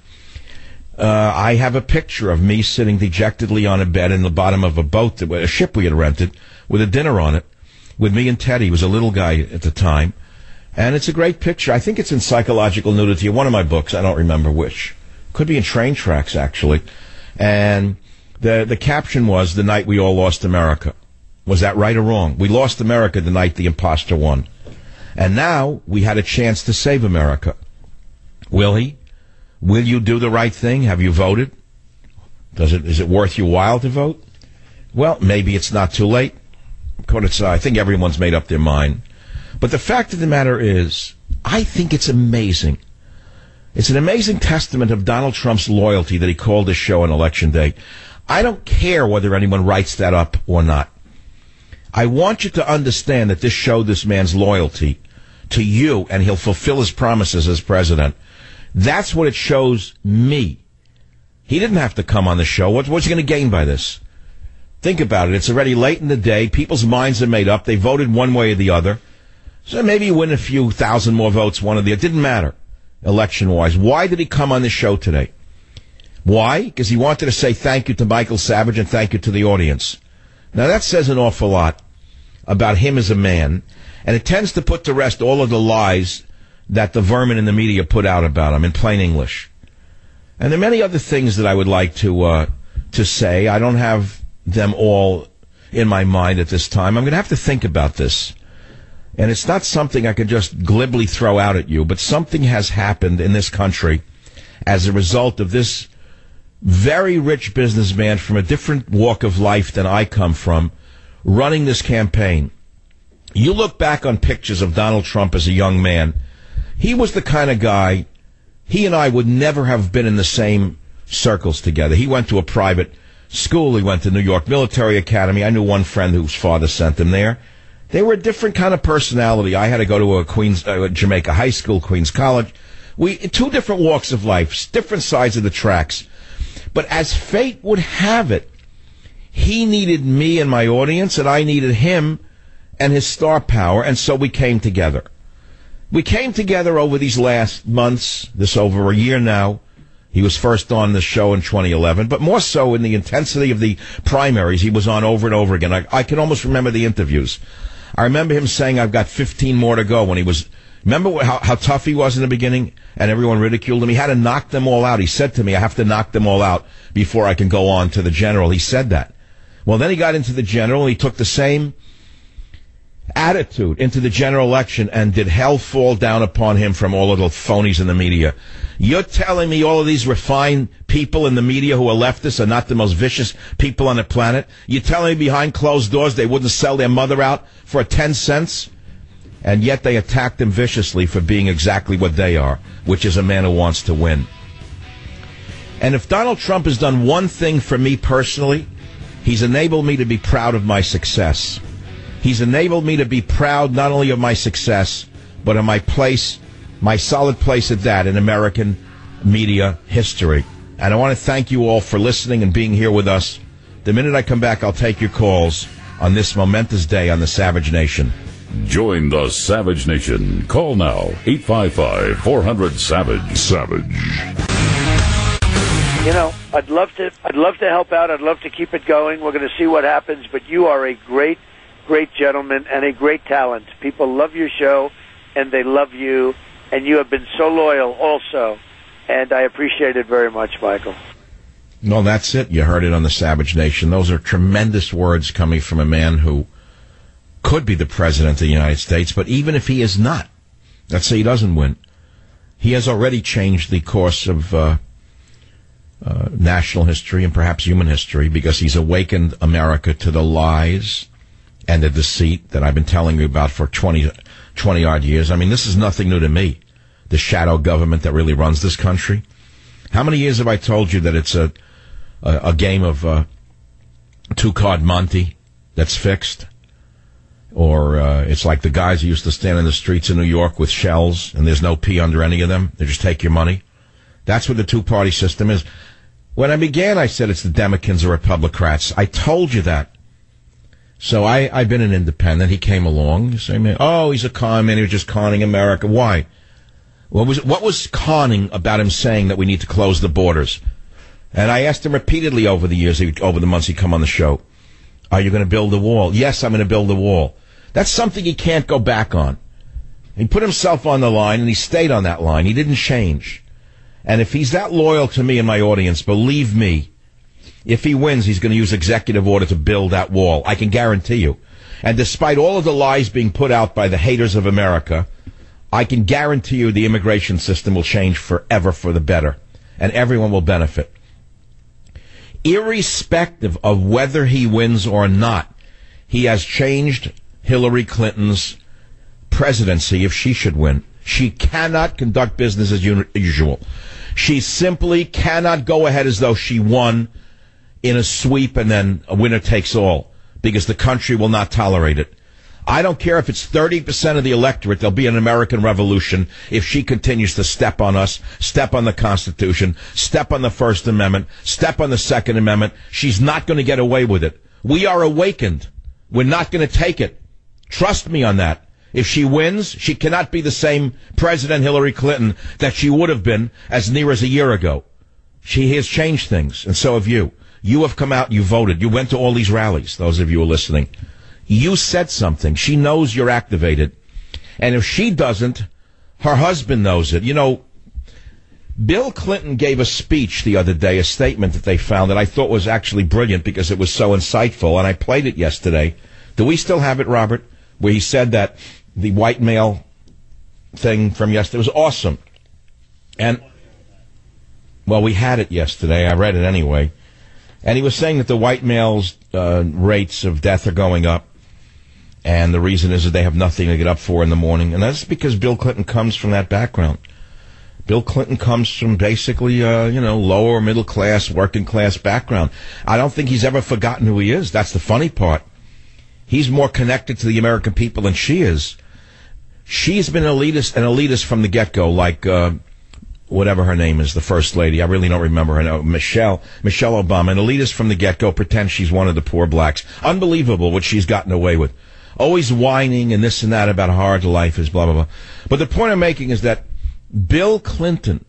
Uh, I have a picture of me sitting dejectedly on a bed in the bottom of a boat, that, a ship we had rented, with a dinner on it, with me and Teddy. He was a little guy at the time. And it's a great picture. I think it's in Psychological Nudity, one of my books. I don't remember which. Could be in Train Tracks, actually. And the the caption was, "The night we all lost America." Was that right or wrong? We lost America the night the imposter won. And now we had a chance to save America. Will he? Will you do the right thing? Have you voted? Does it is it worth your while to vote? Well, maybe it's not too late. I think everyone's made up their mind. But the fact of the matter is, I think it's amazing. It's an amazing testament of Donald Trump's loyalty that he called this show on Election Day. I don't care whether anyone writes that up or not. I want you to understand that this showed this man's loyalty to you, and he'll fulfill his promises as president. That's what it shows me. He didn't have to come on the show. What, what's he going to gain by this? Think about it. It's already late in the day. People's minds are made up. They voted one way or the other. So maybe you win a few thousand more votes, one or the other. It didn't matter, election-wise. Why did he come on the show today? Why? Because he wanted to say thank you to Michael Savage and thank you to the audience. Now, that says an awful lot about him as a man, and it tends to put to rest all of the lies that the vermin in the media put out about him in plain English. And there are many other things that I would like to uh, to say. I don't have them all in my mind at this time. I'm going to have to think about this. And it's not something I can just glibly throw out at you, but something has happened in this country as a result of this very rich businessman from a different walk of life than I come from running this campaign. You look back on pictures of Donald Trump as a young man, he was the kind of guy, he and I would never have been in the same circles together. He went to a private school. He went to New York Military Academy. I knew one friend whose father sent him there. They were a different kind of personality. I had to go to a Queens, uh, Jamaica High School, Queens College. We, two different walks of life, different sides of the tracks. But as fate would have it, he needed me and my audience, and I needed him and his star power, and so we came together. We came together over these last months, this over a year now. He was first on the show in twenty eleven, but more so in the intensity of the primaries, he was on over and over again. I, I can almost remember the interviews. I remember him saying, I've got fifteen more to go, when he was, remember how, how tough he was in the beginning, and everyone ridiculed him? He had to knock them all out. He said to me, I have to knock them all out before I can go on to the general. He said that. Well, then he got into the general, and he took the same attitude into the general election, and did hell fall down upon him from all of the phonies in the media. You're telling me all of these refined people in the media who are leftists are not the most vicious people on the planet? You're telling me behind closed doors they wouldn't sell their mother out for ten cents? And yet they attacked him viciously for being exactly what they are, which is a man who wants to win. And if Donald Trump has done one thing for me personally, he's enabled me to be proud of my success. He's enabled me to be proud not only of my success, but of my place, my solid place at that in American media history. And I want to thank you all for listening and being here with us. The minute I come back, I'll take your calls on this momentous day on the Savage Nation. Join the Savage Nation. Call now, eight five five, four hundred, SAVAGE. Savage. You know, I'd love to I'd love to help out. I'd love to keep it going. We're going to see what happens, but you are a great great gentleman and a great talent. People love your show, and they love you, and you have been so loyal also, and I appreciate it very much, Michael. No, that's it. You heard it on the Savage Nation. Those are tremendous words coming from a man who could be the president of the United States, but even if he is not, let's say he doesn't win, he has already changed the course of uh, uh, national history and perhaps human history, because he's awakened America to the lies and the deceit that I've been telling you about for twenty, twenty-odd years. I mean, this is nothing new to me, the shadow government that really runs this country. How many years have I told you that it's a a, a game of uh, two-card Monte that's fixed? Or uh, it's like the guys who used to stand in the streets of New York with shells, and there's no P under any of them. They just take your money. That's what the two-party system is. When I began, I said it's the Democrats or Republicans. I told you that. So I, I've been an independent. He came along. Saying, oh, he's a con man. He was just conning America. Why? What was what was conning about him saying that we need to close the borders? And I asked him repeatedly over the years, over the months he come on the show, are you going to build a wall? Yes, I'm going to build a wall. That's something he can't go back on. He put himself on the line, and he stayed on that line. He didn't change. And if he's that loyal to me and my audience, believe me, if he wins, he's going to use executive order to build that wall. I can guarantee you. And despite all of the lies being put out by the haters of America, I can guarantee you the immigration system will change forever for the better, and everyone will benefit. Irrespective of whether he wins or not, he has changed Hillary Clinton's presidency if she should win. She cannot conduct business as usual. She simply cannot go ahead as though she won in a sweep and then a winner takes all, because the country will not tolerate it. I don't care if it's thirty percent of the electorate. There'll be an American revolution if she continues to step on us, step on the Constitution, step on the First Amendment, step on the Second Amendment. She's not going to get away with it. We are awakened. We're not going to take it. Trust me on that. If she wins, she cannot be the same President Hillary Clinton that she would have been as near as a year ago. She has changed things, and so have you. You have come out, you voted. You went to all these rallies, those of you who are listening. You said something. She knows you're activated. And if she doesn't, her husband knows it. You know, Bill Clinton gave a speech the other day, a statement that they found that I thought was actually brilliant because it was so insightful, and I played it yesterday. Do we still have it, Robert? Where he said that the white male thing from yesterday was awesome. And, well, we had it yesterday. I read it anyway. And he was saying that the white males' uh, rates of death are going up. And the reason is that they have nothing to get up for in the morning. And that's because Bill Clinton comes from that background. Bill Clinton comes from basically, uh, you know, lower middle class, working class background. I don't think he's ever forgotten who he is. That's the funny part. He's more connected to the American people than she is. She's been an elitist, an elitist from the get-go, like uh, whatever her name is, the first lady. I really don't remember her name. Michelle, Michelle Obama, an elitist from the get-go, pretends she's one of the poor blacks. Unbelievable what she's gotten away with. Always whining and this and that about how hard life is, blah, blah, blah. But the point I'm making is that Bill Clinton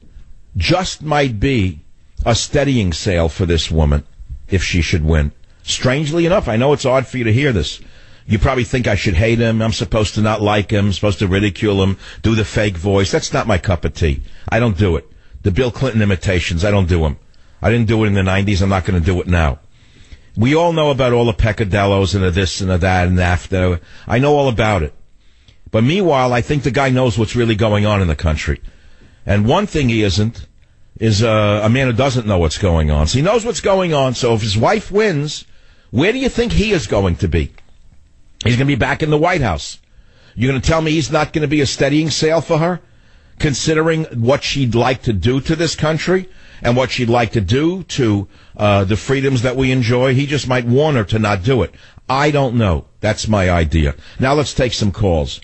just might be a steadying sail for this woman if she should win. Strangely enough, I know it's odd for you to hear this. You probably think I should hate him. I'm supposed to not like him, supposed to ridicule him, do the fake voice. That's not my cup of tea. I don't do it. The Bill Clinton imitations, I don't do them. I didn't do it in the nineties. I'm not going to do it now. We all know about all the peccadillos and the this and the that and that. I know all about it. But meanwhile, I think the guy knows what's really going on in the country. And one thing he isn't is uh, a man who doesn't know what's going on. So he knows what's going on. So if his wife wins, where do you think he is going to be? He's going to be back in the White House. You're going to tell me he's not going to be a steadying sail for her, considering what she'd like to do to this country and what she'd like to do to uh, the freedoms that we enjoy? He just might warn her to not do it. I don't know. That's my idea. Now let's take some calls.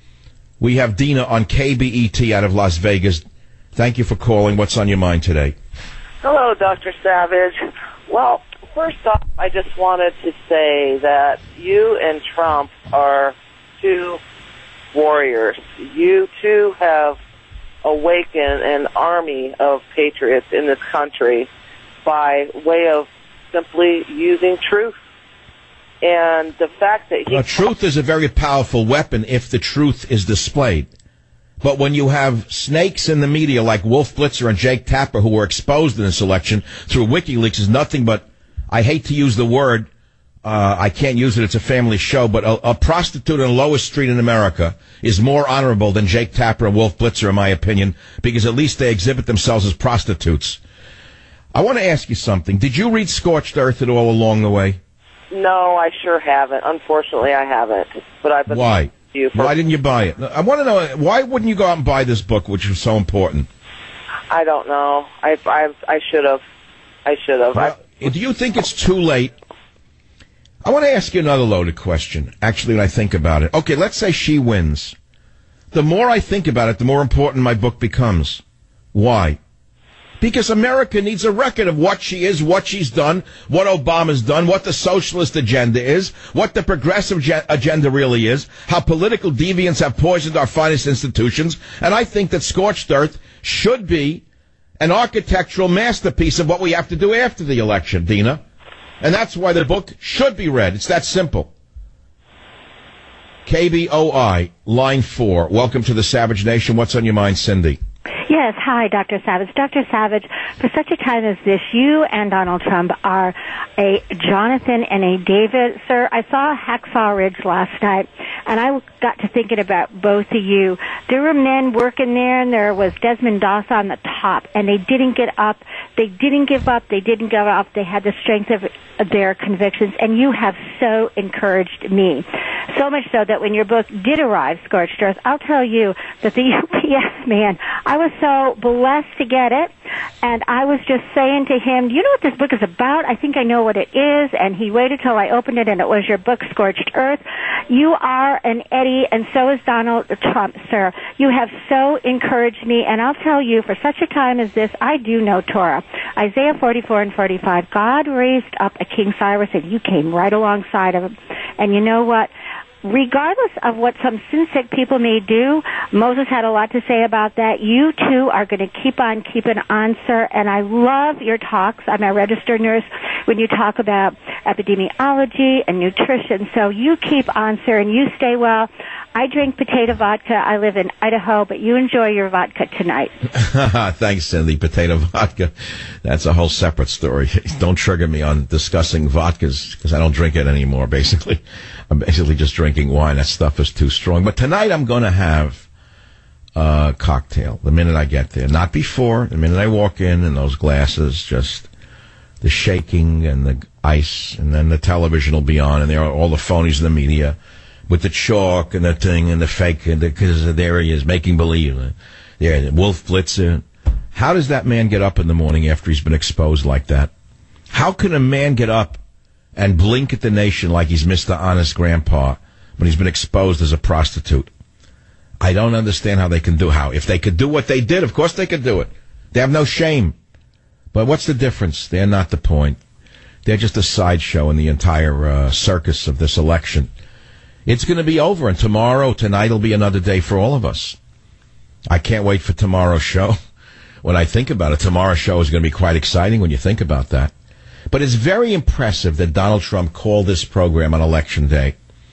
We have Dina on K B E T out of Las Vegas. Thank you for calling. What's on your mind today? Hello, Doctor Savage. Well, first off, I just wanted to say that you and Trump are two warriors. You, too, have awakened an army of patriots in this country by way of simply using truth. And the fact that he... Well, truth is a very powerful weapon if the truth is displayed. But when you have snakes in the media like Wolf Blitzer and Jake Tapper who were exposed in this election through WikiLeaks is nothing but, I hate to use the word, uh, I can't use it, it's a family show, but a, a prostitute on Lower Street in America is more honorable than Jake Tapper and Wolf Blitzer, in my opinion, because at least they exhibit themselves as prostitutes. I want to ask you something. Did you read Scorched Earth at all along the way? No, I sure haven't. Unfortunately, I haven't. But I've been Why? You for why didn't you buy it? I want to know, why wouldn't you go out and buy this book, which was so important? I don't know. I I, I should have. I should have. Well, do you think it's too late? I want to ask you another loaded question, actually, when I think about it. Okay, let's say she wins. The more I think about it, the more important my book becomes. Why? Because America needs a record of what she is, what she's done, what Obama's done, what the socialist agenda is, what the progressive ge- agenda really is, how political deviants have poisoned our finest institutions. And I think that Scorched Earth should be an architectural masterpiece of what we have to do after the election, Dina. And that's why the book should be read. It's that simple. K B O I, line four. Welcome to the Savage Nation. What's on your mind, Cindy? Yes, hi, Doctor Savage. Doctor Savage, for such a time as this, you and Donald Trump are a Jonathan and a David. Sir, I saw Hacksaw Ridge last night, and I got to thinking about both of you. There were men working there, and there was Desmond Doss on the top, and they didn't get up. They didn't give up. They didn't give up. They had the strength of their convictions, and you have so encouraged me. So much so that when your book did arrive, Scorched Earth, I'll tell you that the U P S man, I was so blessed to get it, and I was just saying to him, do you know what this book is about? I think I know what it is, and he waited till I opened it, and it was your book, Scorched Earth. You are an Eddie, and so is Donald Trump, sir. You have so encouraged me, and I'll tell you, for such a time as this, I do know Torah. Isaiah forty-four and forty-five, God raised up a King Cyrus, and you came right alongside of him. And you know what? Regardless of what some sin-sick people may do, Moses had a lot to say about that. You, too, are going to keep on keeping on, sir, and I love your talks. I'm a registered nurse when you talk about epidemiology and nutrition, so you keep on, sir, and you stay well. I drink potato vodka. I live in Idaho, but you enjoy your vodka tonight. Thanks, Cindy. Potato vodka. That's a whole separate story. Don't trigger me on discussing vodkas because I don't drink it anymore, basically. I'm basically just drinking wine. That stuff is too strong. But tonight I'm going to have a cocktail the minute I get there. Not before. The minute I walk in and those glasses, just the shaking and the ice, and then the television will be on, and there are all the phonies in the media with the chalk and the thing and the fake, and because there he is, making believe. There, Wolf Blitzer. How does that man get up in the morning after he's been exposed like that? How can a man get up and blink at the nation like he's Mister Honest Grandpa when he's been exposed as a prostitute? I don't understand how they can do how. If they could do what they did, of course they could do it. They have no shame. But what's the difference? They're not the point. They're just a sideshow in the entire uh, circus of this election. It's going to be over, and tomorrow, tonight will be another day for all of us. I can't wait for tomorrow's show. When I think about it, tomorrow's show is going to be quite exciting when you think about that. But it's very impressive that Donald Trump called this program on Election Day.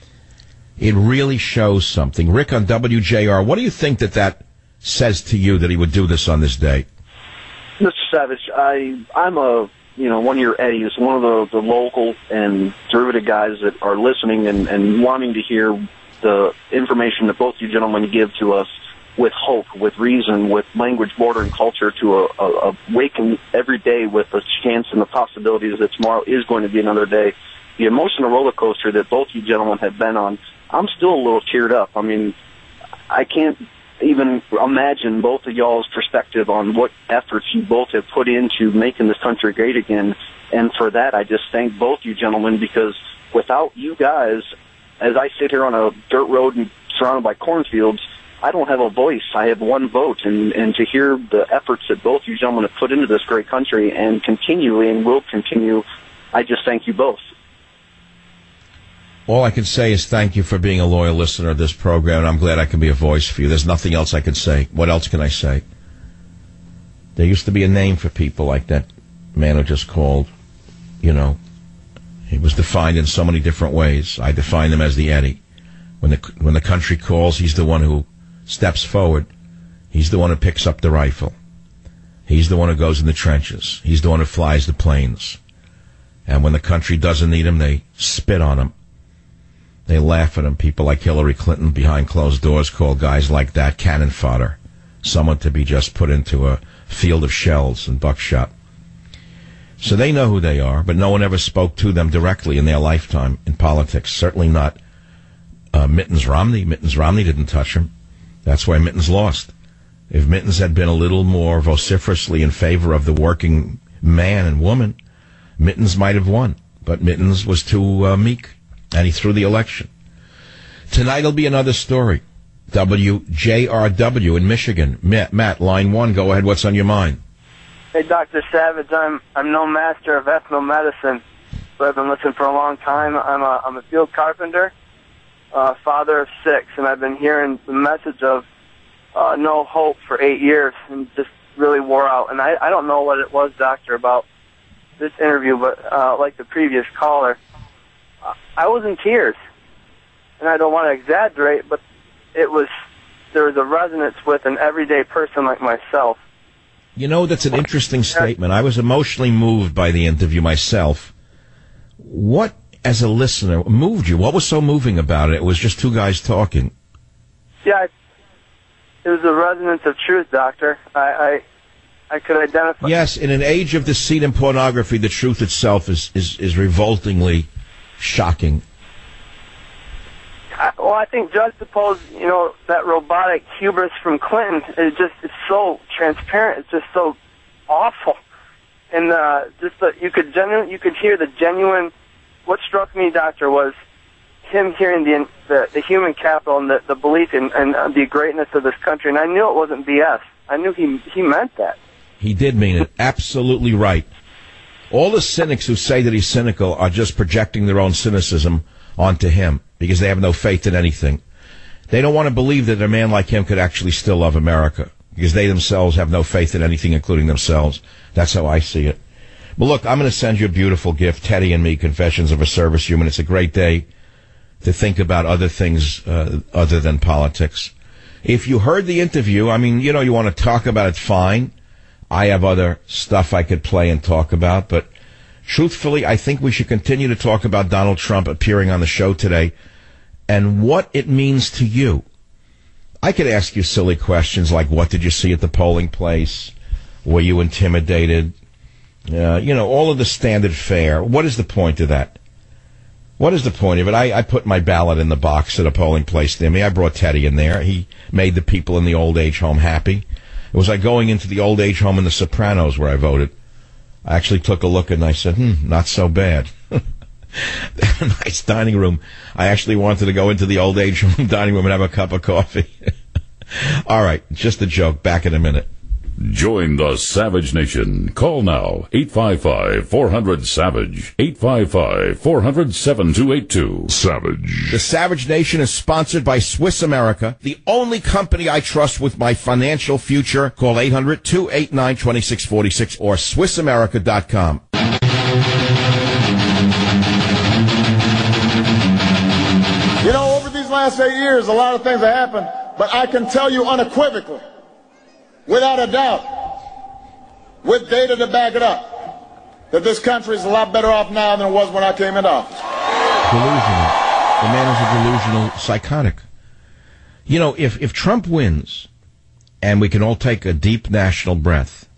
It really shows something. Rick on W J R, what do you think that that says to you that he would do this on this day? Mister Savage, I, I'm a... you know, one of your Eddies, one of the, the local and derivative guys that are listening and, and wanting to hear the information that both you gentlemen give to us with hope, with reason, with language, border, and culture to a, a, awaken every day with a chance and the possibilities that tomorrow is going to be another day. The emotional roller coaster that both you gentlemen have been on, I'm still a little teared up. I mean, I can't even imagine both of y'all's perspective on what efforts you both have put into making this country great again. And for that, I just thank both you gentlemen, because without you guys, as I sit here on a dirt road and surrounded by cornfields, I don't have a voice. I have one vote. And, and to hear the efforts that both you gentlemen have put into this great country and continually and will continue, I just thank you both. All I can say is thank you for being a loyal listener of this program, and I'm glad I can be a voice for you. There's nothing else I can say. What else can I say? There used to be a name for people like that man who just called. You know, he was defined in so many different ways. I define him as the Eddie. When the when the country calls, he's the one who steps forward. He's the one who picks up the rifle. He's the one who goes in the trenches. He's the one who flies the planes. And when the country doesn't need him, they spit on him. They laugh at him. People like Hillary Clinton behind closed doors call guys like that cannon fodder, someone to be just put into a field of shells and buckshot. So they know who they are, but no one ever spoke to them directly in their lifetime in politics. Certainly not uh, Mittens Romney. Mittens Romney didn't touch him. That's why Mittens lost. If Mittens had been a little more vociferously in favor of the working man and woman, Mittens might have won. But Mittens was too uh, meek. And he threw the election. Tonight will be another story. W J R W in Michigan. Matt, Matt, line one, go ahead. What's on your mind? Hey, Doctor Savage, I'm I'm no master of ethnomedicine, but I've been listening for a long time. I'm a, I'm a field carpenter, uh, father of six, and I've been hearing the message of uh, no hope for eight years and just really wore out. And I, I don't know what it was, Doctor, about this interview, but uh, like the previous caller, I was in tears, and I don't want to exaggerate, but it was, there was a resonance with an everyday person like myself. You know, that's an interesting statement. I was emotionally moved by the interview myself. What, as a listener, moved you? What was so moving about it? It was just two guys talking. Yeah, it was a resonance of truth, Doctor. I, I, I could identify. Yes, in an age of deceit and pornography, the truth itself is, is, is revoltingly shocking. I, well, I think juxtapose, you know, that robotic hubris from Clinton is just it's so transparent. It's just so awful, and uh, just that you could genu- you could hear the genuine. What struck me, Doctor, was him hearing the the, the human capital and the, the belief in and uh, the greatness of this country, and I knew it wasn't B S. I knew he he meant that. He did mean it. Absolutely right. All the cynics who say that he's cynical are just projecting their own cynicism onto him because they have no faith in anything. They don't want to believe that a man like him could actually still love America because they themselves have no faith in anything, including themselves. That's how I see it. But look, I'm going to send you a beautiful gift, Teddy and Me, Confessions of a Service Human. It's a great day to think about other things uh, other than politics. If you heard the interview, I mean, you know, you want to talk about it, fine. I have other stuff I could play and talk about, but truthfully, I think we should continue to talk about Donald Trump appearing on the show today and what it means to you. I could ask you silly questions like, what did you see at the polling place? Were you intimidated? Uh, you know, all of the standard fare. What is the point of that? What is the point of it? I, I put my ballot in the box at a polling place near me. I brought Teddy in there. He made the people in the old age home happy. It was like going into the old age home in The Sopranos where I voted. I actually took a look and I said, hmm, not so bad. Nice dining room. I actually wanted to go into the old age home dining room and have a cup of coffee. All right, just a joke. Back in a minute. Join the Savage Nation. Call now, eight five five, four hundred, SAVAGE, eight five five, four hundred, seven two eight two. Savage. The Savage Nation is sponsored by Swiss America, the only company I trust with my financial future. Call eight hundred, two eight nine, two six four six or Swiss America dot com. You know, over these last eight years, a lot of things have happened, but I can tell you unequivocally, without a doubt, with data to back it up, that this country is a lot better off now than it was when I came into office. Delusional. The man is a delusional psychotic. You know, if, if Trump wins, and we can all take a deep national breath,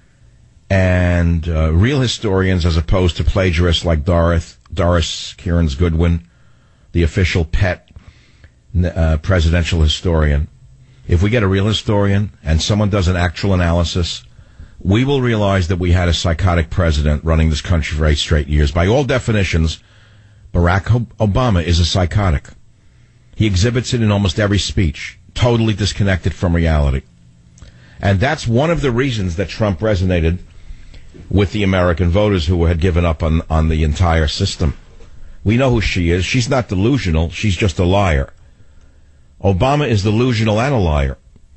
and uh, real historians as opposed to plagiarists like Doris, Doris Kearns Goodwin, the official pet uh, presidential historian, if we get a real historian and someone does an actual analysis, we will realize that we had a psychotic president running this country for eight straight years. By all definitions, Barack Obama is a psychotic. He exhibits it in almost every speech, totally disconnected from reality. And that's one of the reasons that Trump resonated with the American voters who had given up on, on the entire system. We know who she is. She's not delusional. She's just a liar. Obama is delusional and a liar.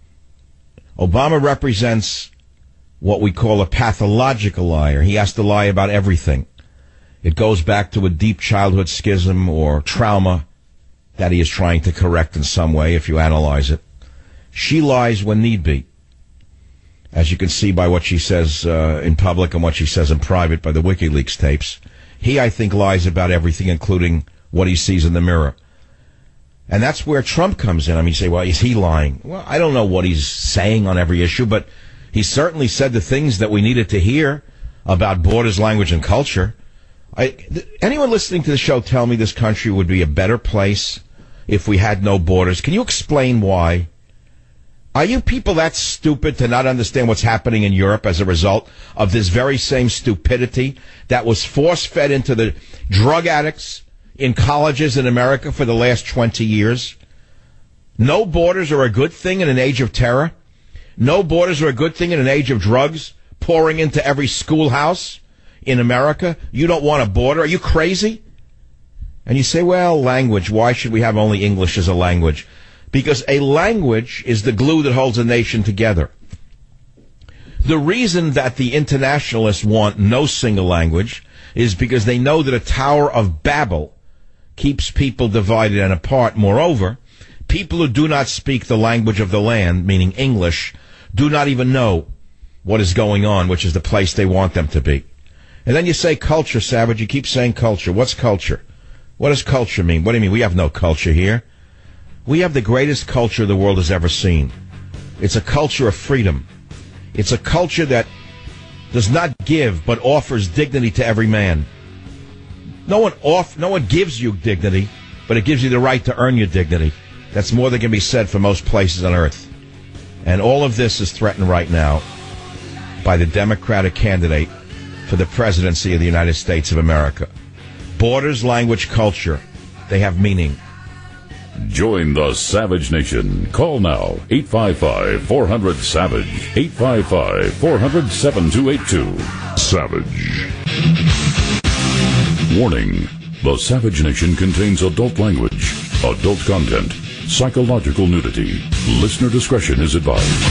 Obama represents what we call a pathological liar. He has to lie about everything. It goes back to a deep childhood schism or trauma that he is trying to correct in some way, if you analyze it. She lies when need be, as you can see by what she says uh, in public and what she says in private by the WikiLeaks tapes. He, I think, lies about everything, including what he sees in the mirror. And that's where Trump comes in. I mean, you say, well, is he lying? Well, I don't know what he's saying on every issue, but he certainly said the things that we needed to hear about borders, language, and culture. I, th- anyone listening to the show tell me this country would be a better place if we had no borders? Can you explain why? Are you people that stupid to not understand what's happening in Europe as a result of this very same stupidity that was force-fed into the drug addicts in colleges in America for the last twenty years? No borders are a good thing in an age of terror. No borders are a good thing in an age of drugs pouring into every schoolhouse in America. You don't want a border. Are you crazy? And you say, well, language. Why should we have only English as a language? Because a language is the glue that holds a nation together. The reason that the internationalists want no single language is because they know that a Tower of Babel keeps people divided and apart. Moreover, people who do not speak the language of the land, meaning English, do not even know what is going on, which is the place they want them to be. And then you say culture, Savage. You keep saying culture. What's culture? What does culture mean? What do you mean? We have no culture here. We have the greatest culture the world has ever seen. It's a culture of freedom. It's a culture that does not give, but offers dignity to every man. No one off, no one gives you dignity, but it gives you the right to earn your dignity. That's more than can be said for most places on earth. And all of this is threatened right now by the Democratic candidate for the presidency of the United States of America. Borders, language, culture, they have meaning. Join the Savage Nation. Call now, eight five five, four hundred, SAVAGE, eight five five, four hundred, seven two eight two. Savage. Warning. The Savage Nation contains adult language, adult content, psychological nudity. Listener discretion is advised.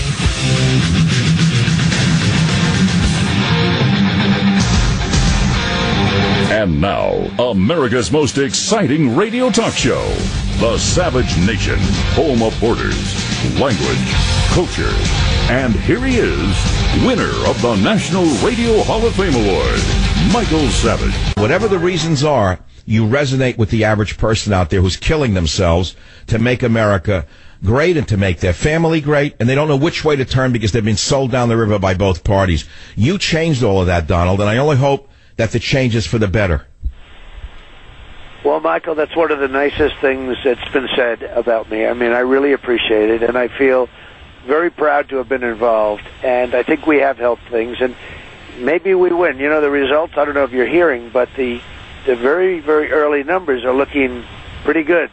And now, America's most exciting radio talk show, The Savage Nation, home of borders, language, culture. And here he is, winner of the National Radio Hall of Fame Award, Michael Savage. Whatever the reasons are, you resonate with the average person out there who's killing themselves to make America great and to make their family great, and they don't know which way to turn because they've been sold down the river by both parties. You changed all of that, Donald, and I only hope that the change is for the better. Well, Michael, that's one of the nicest things that's been said about me. I mean, I really appreciate it, and I feel very proud to have been involved, and I think we have helped things, and maybe we win. You know, the results, I don't know if you're hearing, but the the very, very early numbers are looking pretty good.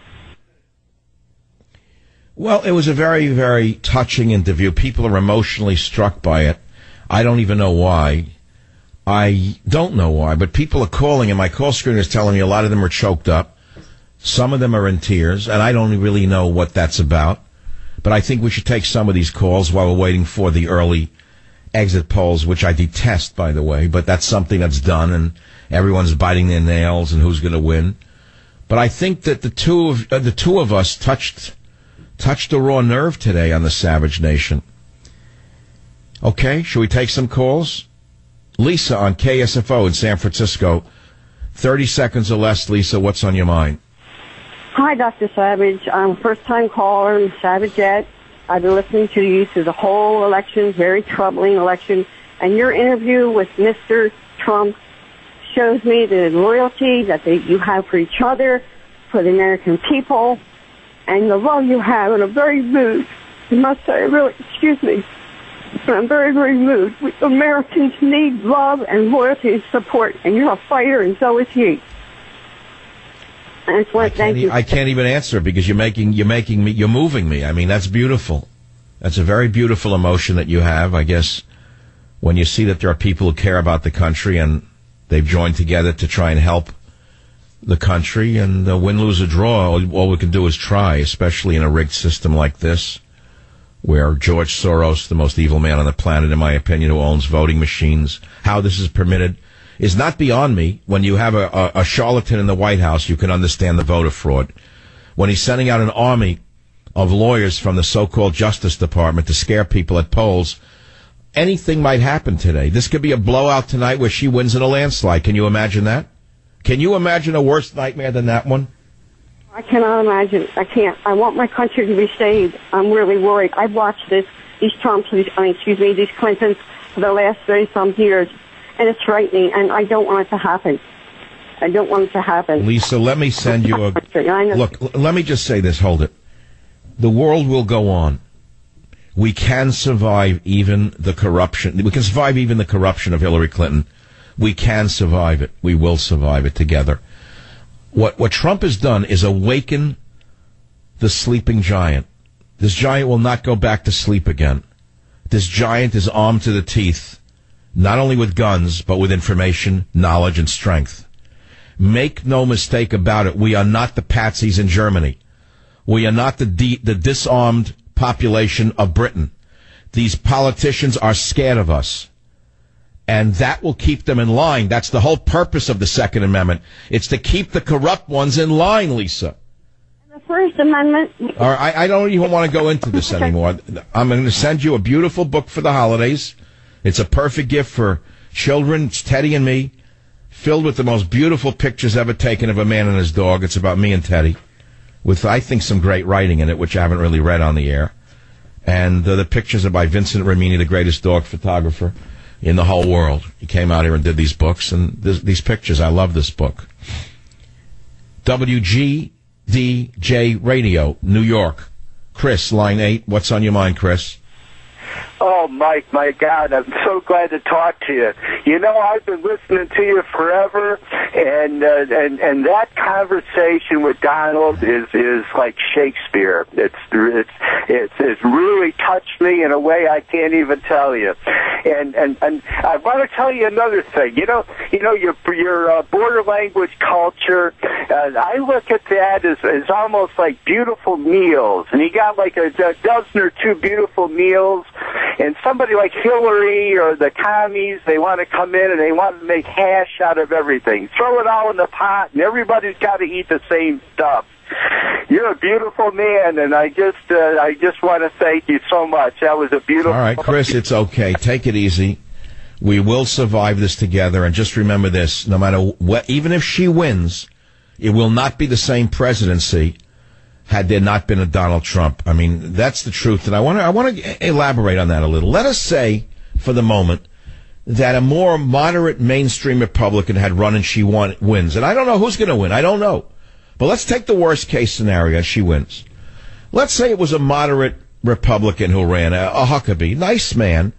Well, it was a very, very touching interview. People are emotionally struck by it. I don't even know why. I don't know why, but people are calling, and my call screener is telling me a lot of them are choked up. Some of them are in tears, and I don't really know what that's about. But I think we should take some of these calls while we're waiting for the early exit polls, which I detest, by the way, but that's something that's done, and everyone's biting their nails and who's going to win. But I think that the two of uh, the two of us touched touched a raw nerve today on the Savage Nation. Okay, should we take some calls? Lisa on K S F O in San Francisco. thirty seconds or less, Lisa. What's on your mind? Hi, Doctor Savage. I'm a first-time caller in Savagette. I've been listening to you through the whole election, very troubling election. And your interview with Mister Trump shows me the loyalty that they, you have for each other, for the American people, and the love you have. And I'm very moved. I must say, really, excuse me, but I'm very, very moved. We, Americans need love and loyalty and support, and you're a fighter, and so is he. I just want to thank you. I can't even answer because you're making you're making me you're moving me. I mean, that's beautiful. That's a very beautiful emotion that you have. I guess when you see that there are people who care about the country and they've joined together to try and help the country, and uh, win, lose, or draw, all, all we can do is try, especially in a rigged system like this, where George Soros, the most evil man on the planet, in my opinion, who owns voting machines, how this is permitted is not beyond me. When you have a, a, a charlatan in the White House, you can understand the voter fraud. When he's sending out an army of lawyers from the so-called Justice Department to scare people at polls, anything might happen today. This could be a blowout tonight where she wins in a landslide. Can you imagine that? Can you imagine a worse nightmare than that one? I cannot imagine. I can't. I want my country to be saved. I'm really worried. I've watched this, these Trumps, these, I mean, excuse me, these Clintons for the last thirty-some years. And it's frightening, and I don't want it to happen. I don't want it to happen. Lisa, let me send you a... Look, l- let me just say this. Hold it. The world will go on. We can survive even the corruption. We can survive even the corruption of Hillary Clinton. We can survive it. We will survive it together. What, what Trump has done is awaken the sleeping giant. This giant will not go back to sleep again. This giant is armed to the teeth, not only with guns, but with information, knowledge, and strength. Make no mistake about it. We are not the patsies in Germany. We are not the de- the disarmed population of Britain. These politicians are scared of us. And that will keep them in line. That's the whole purpose of the Second Amendment. It's to keep the corrupt ones in line, Lisa. The First Amendment... All right, I, I don't even want to go into this anymore. I'm going to send you a beautiful book for the holidays. It's a perfect gift for children. It's Teddy and me, filled with the most beautiful pictures ever taken of a man and his dog. It's about me and Teddy, with, I think, some great writing in it, which I haven't really read on the air. And uh, the pictures are by Vincent Rimini, the greatest dog photographer in the whole world. He came out here and did these books, and this, these pictures. I love this book. W G D J Radio, New York. Chris, line eight. What's on your mind, Chris? Oh, Mike, my God, I'm so glad to talk to you. You know, I've been listening to you forever, and uh, and and that conversation with Donald is is like Shakespeare. It's it's it's it's really touched me in a way I can't even tell you. And and and I want to tell you another thing. You know, you know your your uh, border language culture. Uh, I look at that as, as almost like beautiful meals. And he got like a, a dozen or two beautiful meals. And somebody like Hillary or the commies, they want to come in and they want to make hash out of everything. Throw it all in the pot, and everybody's got to eat the same stuff. You're a beautiful man, and I just uh, I just want to thank you so much. That was a beautiful... All right, Chris, it's okay. Take it easy. We will survive this together, and just remember this, no matter what, even if she wins, it will not be the same presidency had there not been a Donald Trump. I mean, that's the truth, and I want to I want to elaborate on that a little. Let us say, for the moment, that a more moderate mainstream Republican had run and she won, wins. And I don't know who's going to win. I don't know. But let's take the worst case scenario. She wins. Let's say it was a moderate Republican who ran, a, a Huckabee, nice man.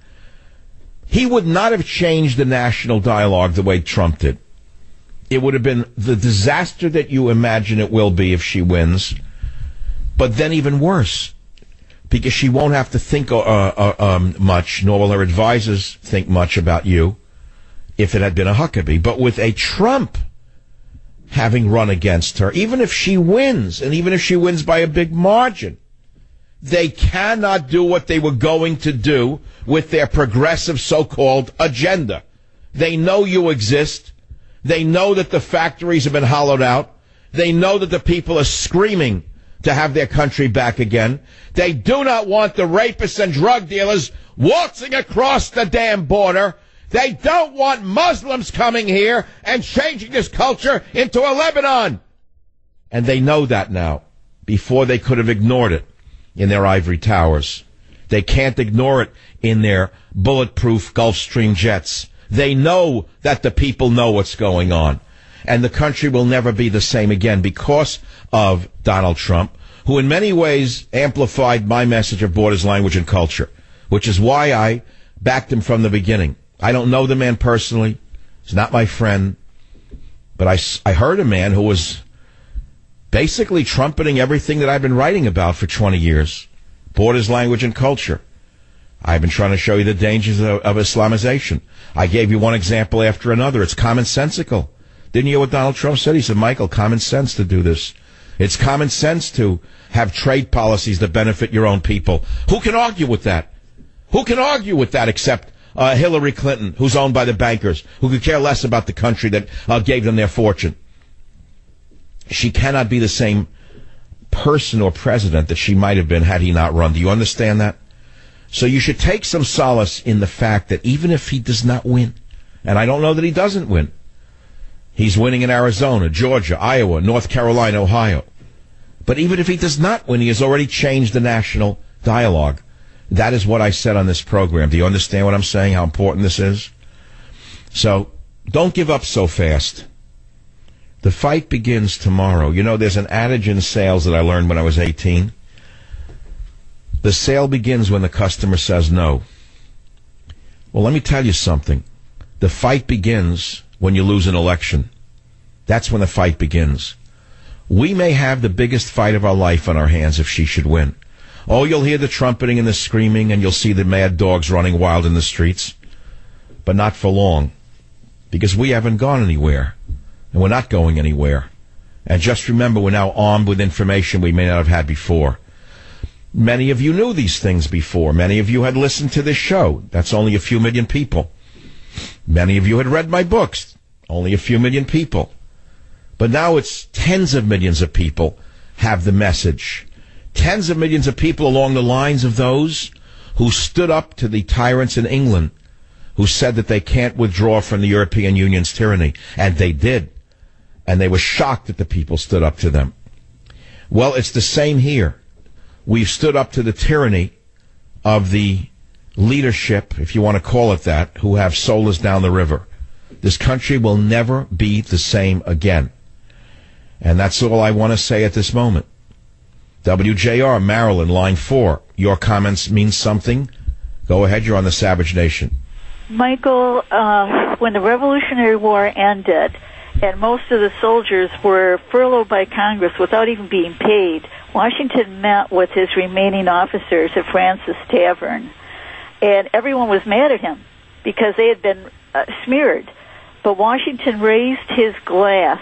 He would not have changed the national dialogue the way Trump did. It would have been the disaster that you imagine it will be if she wins, but then even worse, because she won't have to think uh, uh, um, much, nor will her advisors think much about you if it had been a Huckabee. But with a Trump having run against her, even if she wins, and even if she wins by a big margin, they cannot do what they were going to do with their progressive so-called agenda. They know you exist. They know that the factories have been hollowed out. They know that the people are screaming to have their country back again. They do not want the rapists and drug dealers waltzing across the damn border. They don't want Muslims coming here and changing this culture into a Lebanon. And they know that now. Before they could have ignored it in their ivory towers. They can't ignore it in their bulletproof Gulfstream jets. They know that the people know what's going on. And the country will never be the same again because of Donald Trump, who in many ways amplified my message of borders, language, and culture, which is why I backed him from the beginning. I don't know the man personally. He's not my friend. But I, I heard a man who was basically trumpeting everything that I've been writing about for twenty years. Borders, language, and culture. I've been trying to show you the dangers of, of Islamization. I gave you one example after another. It's commonsensical. Didn't you hear what Donald Trump said? He said, Michael, common sense to do this. It's common sense to have trade policies that benefit your own people. Who can argue with that? Who can argue with that except uh, Hillary Clinton, who's owned by the bankers, who could care less about the country that uh, gave them their fortune? She cannot be the same person or president that she might have been had he not run. Do you understand that? So you should take some solace in the fact that even if he does not win, and I don't know that he doesn't win, he's winning in Arizona, Georgia, Iowa, North Carolina, Ohio. But even if he does not win, he has already changed the national dialogue. That is what I said on this program. Do you understand what I'm saying, how important this is? So don't give up so fast. The fight begins tomorrow. You know, there's an adage in sales that I learned when I was eighteen. The sale begins when the customer says no. Well, let me tell you something. The fight begins when you lose an election. That's when the fight begins. We may have the biggest fight of our life on our hands if she should win. Oh, you'll hear the trumpeting and the screaming, and you'll see the mad dogs running wild in the streets. But not for long. Because we haven't gone anywhere. And we're not going anywhere. And just remember, we're now armed with information we may not have had before. Many of you knew these things before. Many of you had listened to this show. That's only a few million people. Many of you had read my books. Only a few million people. But now it's tens of millions of people have the message. Tens of millions of people along the lines of those who stood up to the tyrants in England, who said that they can't withdraw from the European Union's tyranny. And they did. And they were shocked that the people stood up to them. Well, it's the same here. We've stood up to the tyranny of the leadership, if you want to call it that, who have sold us down the river. This country will never be the same again. And that's all I want to say at this moment. W J R, Maryland, line four. Your comments mean something? Go ahead, you're on the Savage Nation. Michael, uh, when the Revolutionary War ended, and most of the soldiers were furloughed by Congress without even being paid, Washington met with his remaining officers at Francis Tavern, and everyone was mad at him because they had been uh, smeared. But Washington raised his glass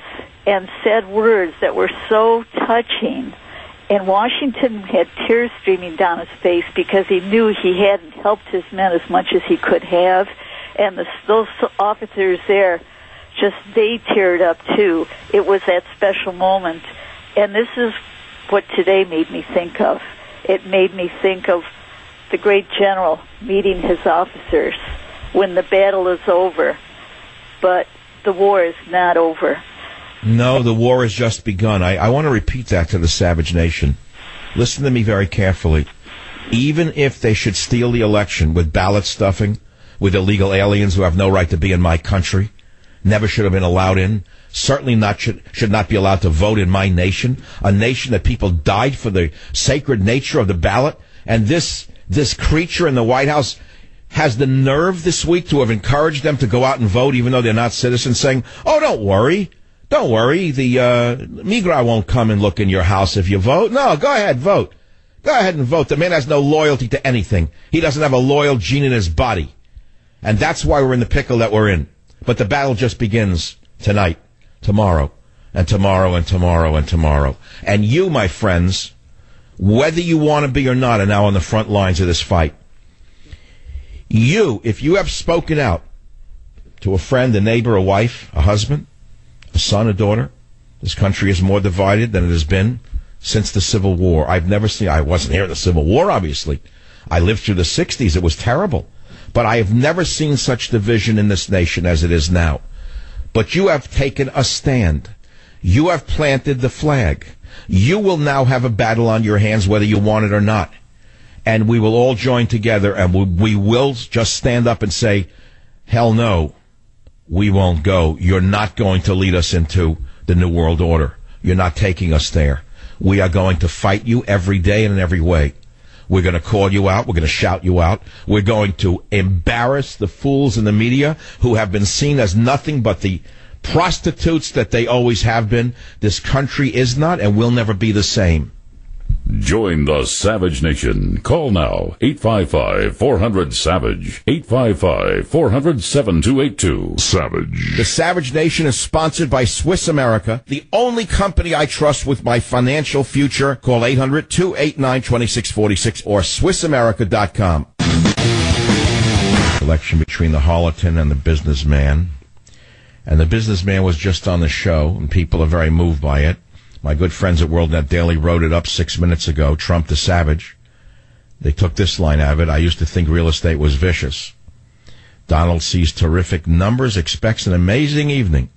and said words that were so touching. And Washington had tears streaming down his face because he knew he hadn't helped his men as much as he could have. And the, those officers there, just they teared up too. It was that special moment. And this is what today made me think of. It made me think of the great general meeting his officers when the battle is over. But the war is not over. No, the war has just begun. I, I want to repeat that to the Savage Nation. Listen to me very carefully. Even if they should steal the election with ballot stuffing, with illegal aliens who have no right to be in my country, never should have been allowed in, certainly not should, should not be allowed to vote in my nation, a nation that people died for the sacred nature of the ballot, and this this creature in the White House has the nerve this week to have encouraged them to go out and vote even though they're not citizens, saying, oh, don't worry. Don't worry, the uh, Migra won't come and look in your house if you vote. No, go ahead, vote. Go ahead and vote. The man has no loyalty to anything. He doesn't have a loyal gene in his body. And that's why we're in the pickle that we're in. But the battle just begins tonight, tomorrow, and tomorrow, and tomorrow, and tomorrow. And you, my friends, whether you want to be or not, are now on the front lines of this fight. You, if you have spoken out to a friend, a neighbor, a wife, a husband, a son, a daughter, this country is more divided than it has been since the Civil War. I've never seen, I wasn't here in the Civil War, obviously. I lived through the sixties. It was terrible. But I have never seen such division in this nation as it is now. But you have taken a stand. You have planted the flag. You will now have a battle on your hands whether you want it or not. And we will all join together and we, we will just stand up and say, hell no. We won't go. You're not going to lead us into the New World Order. You're not taking us there. We are going to fight you every day and in every way. We're going to call you out. We're going to shout you out. We're going to embarrass the fools in the media who have been seen as nothing but the prostitutes that they always have been. This country is not and will never be the same. Join the Savage Nation. Call now, eight five five, four hundred, SAVAGE, eight five five, four hundred, seven two eight two. Savage. The Savage Nation is sponsored by Swiss America, the only company I trust with my financial future. Call eight hundred, two eight nine, two six four six or Swiss America dot com. Election between the harlequin and the businessman. And the businessman was just on the show, and people are very moved by it. My good friends at WorldNet Daily wrote it up six minutes ago, Trump the Savage. They took this line out of it. I used to think real estate was vicious. Donald sees terrific numbers, expects an amazing evening.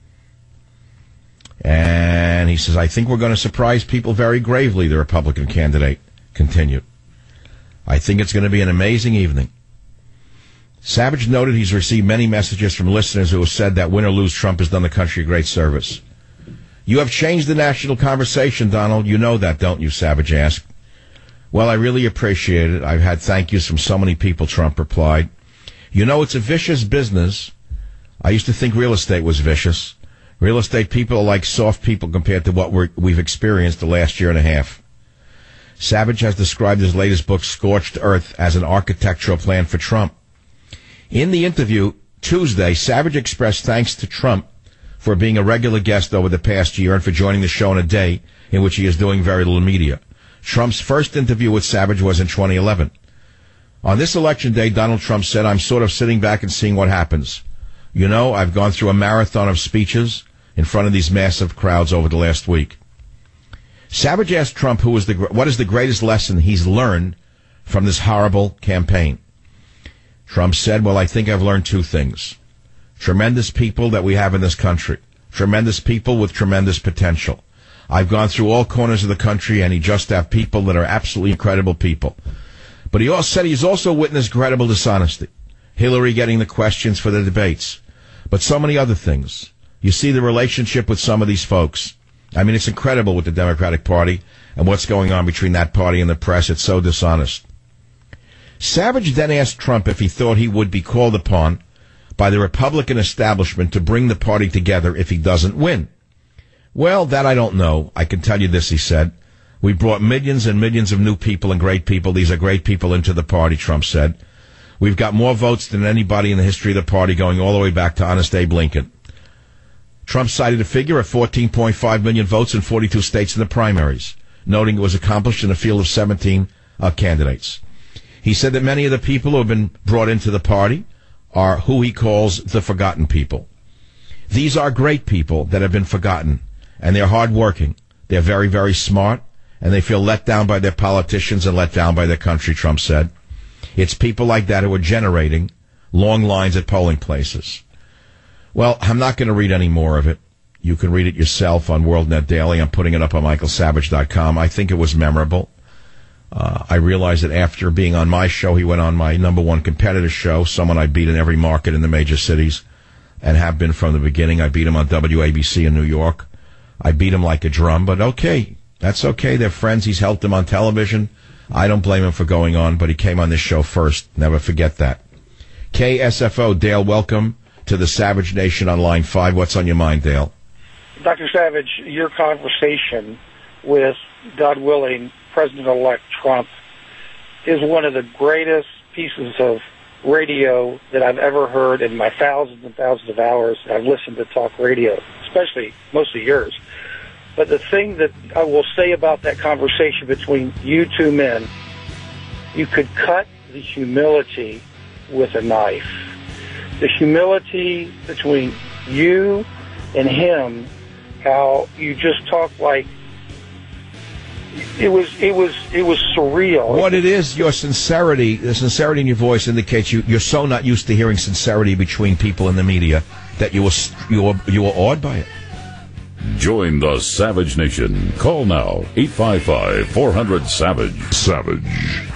And he says, I think we're going to surprise people very gravely, the Republican candidate continued. I think it's going to be an amazing evening. Savage noted he's received many messages from listeners who have said that win or lose, Trump has done the country a great service. You have changed the national conversation, Donald. You know that, don't you? Savage asked. Well, I really appreciate it. I've had thank yous from so many people, Trump replied. You know, it's a vicious business. I used to think real estate was vicious. Real estate people are like soft people compared to what we're, we've experienced the last year and a half. Savage has described his latest book, Scorched Earth, as an architectural plan for Trump. In the interview Tuesday, Savage expressed thanks to Trump for being a regular guest over the past year and for joining the show on a day in which he is doing very little media. Trump's first interview with Savage was in twenty eleven. On this election day, Donald Trump said, I'm sort of sitting back and seeing what happens. You know, I've gone through a marathon of speeches in front of these massive crowds over the last week. Savage asked Trump who was the, what is the greatest lesson he's learned from this horrible campaign. Trump said, well, I think I've learned two things. Tremendous people that we have in this country. Tremendous people with tremendous potential. I've gone through all corners of the country, and he just have people that are absolutely incredible people. But he also said he's also witnessed incredible dishonesty. Hillary getting the questions for the debates. But so many other things. You see the relationship with some of these folks. I mean, it's incredible with the Democratic Party and what's going on between that party and the press. It's so dishonest. Savage then asked Trump if he thought he would be called upon by the Republican establishment to bring the party together if he doesn't win. Well, that I don't know. I can tell you this, he said. We brought millions and millions of new people and great people. These are great people into the party, Trump said. We've got more votes than anybody in the history of the party, going all the way back to Honest Abe Lincoln. Trump cited a figure of fourteen point five million votes in forty-two states in the primaries, noting it was accomplished in a field of seventeen uh, candidates. He said that many of the people who have been brought into the party are who he calls the forgotten people. These are great people that have been forgotten, and they're hardworking. They're very, very smart, and they feel let down by their politicians and let down by their country, Trump said. It's people like that who are generating long lines at polling places. Well, I'm not going to read any more of it. You can read it yourself on WorldNet Daily. I'm putting it up on michael savage dot com. I think it was memorable. Uh, I realized that after being on my show, he went on my number one competitor show, someone I beat in every market in the major cities, and have been from the beginning. I beat him on W A B C in New York. I beat him like a drum, but okay. That's okay. They're friends. He's helped him on television. I don't blame him for going on, but he came on this show first. Never forget that. K S F O, Dale, welcome to the Savage Nation on line five. What's on your mind, Dale? Doctor Savage, your conversation with, God willing, President-elect Trump is one of the greatest pieces of radio that I've ever heard in my thousands and thousands of hours that I've listened to talk radio, especially most of yours. But the thing that I will say about that conversation between you two men, you could cut the humility with a knife. The humility between you and him, how you just talk like it was it was it was surreal. What it is, your sincerity, the sincerity in your voice indicates you you're so not used to hearing sincerity between people in the media that you were you were you were awed by it. Join the Savage Nation. Call now, eight five five, four hundred, SAVAGE. Savage.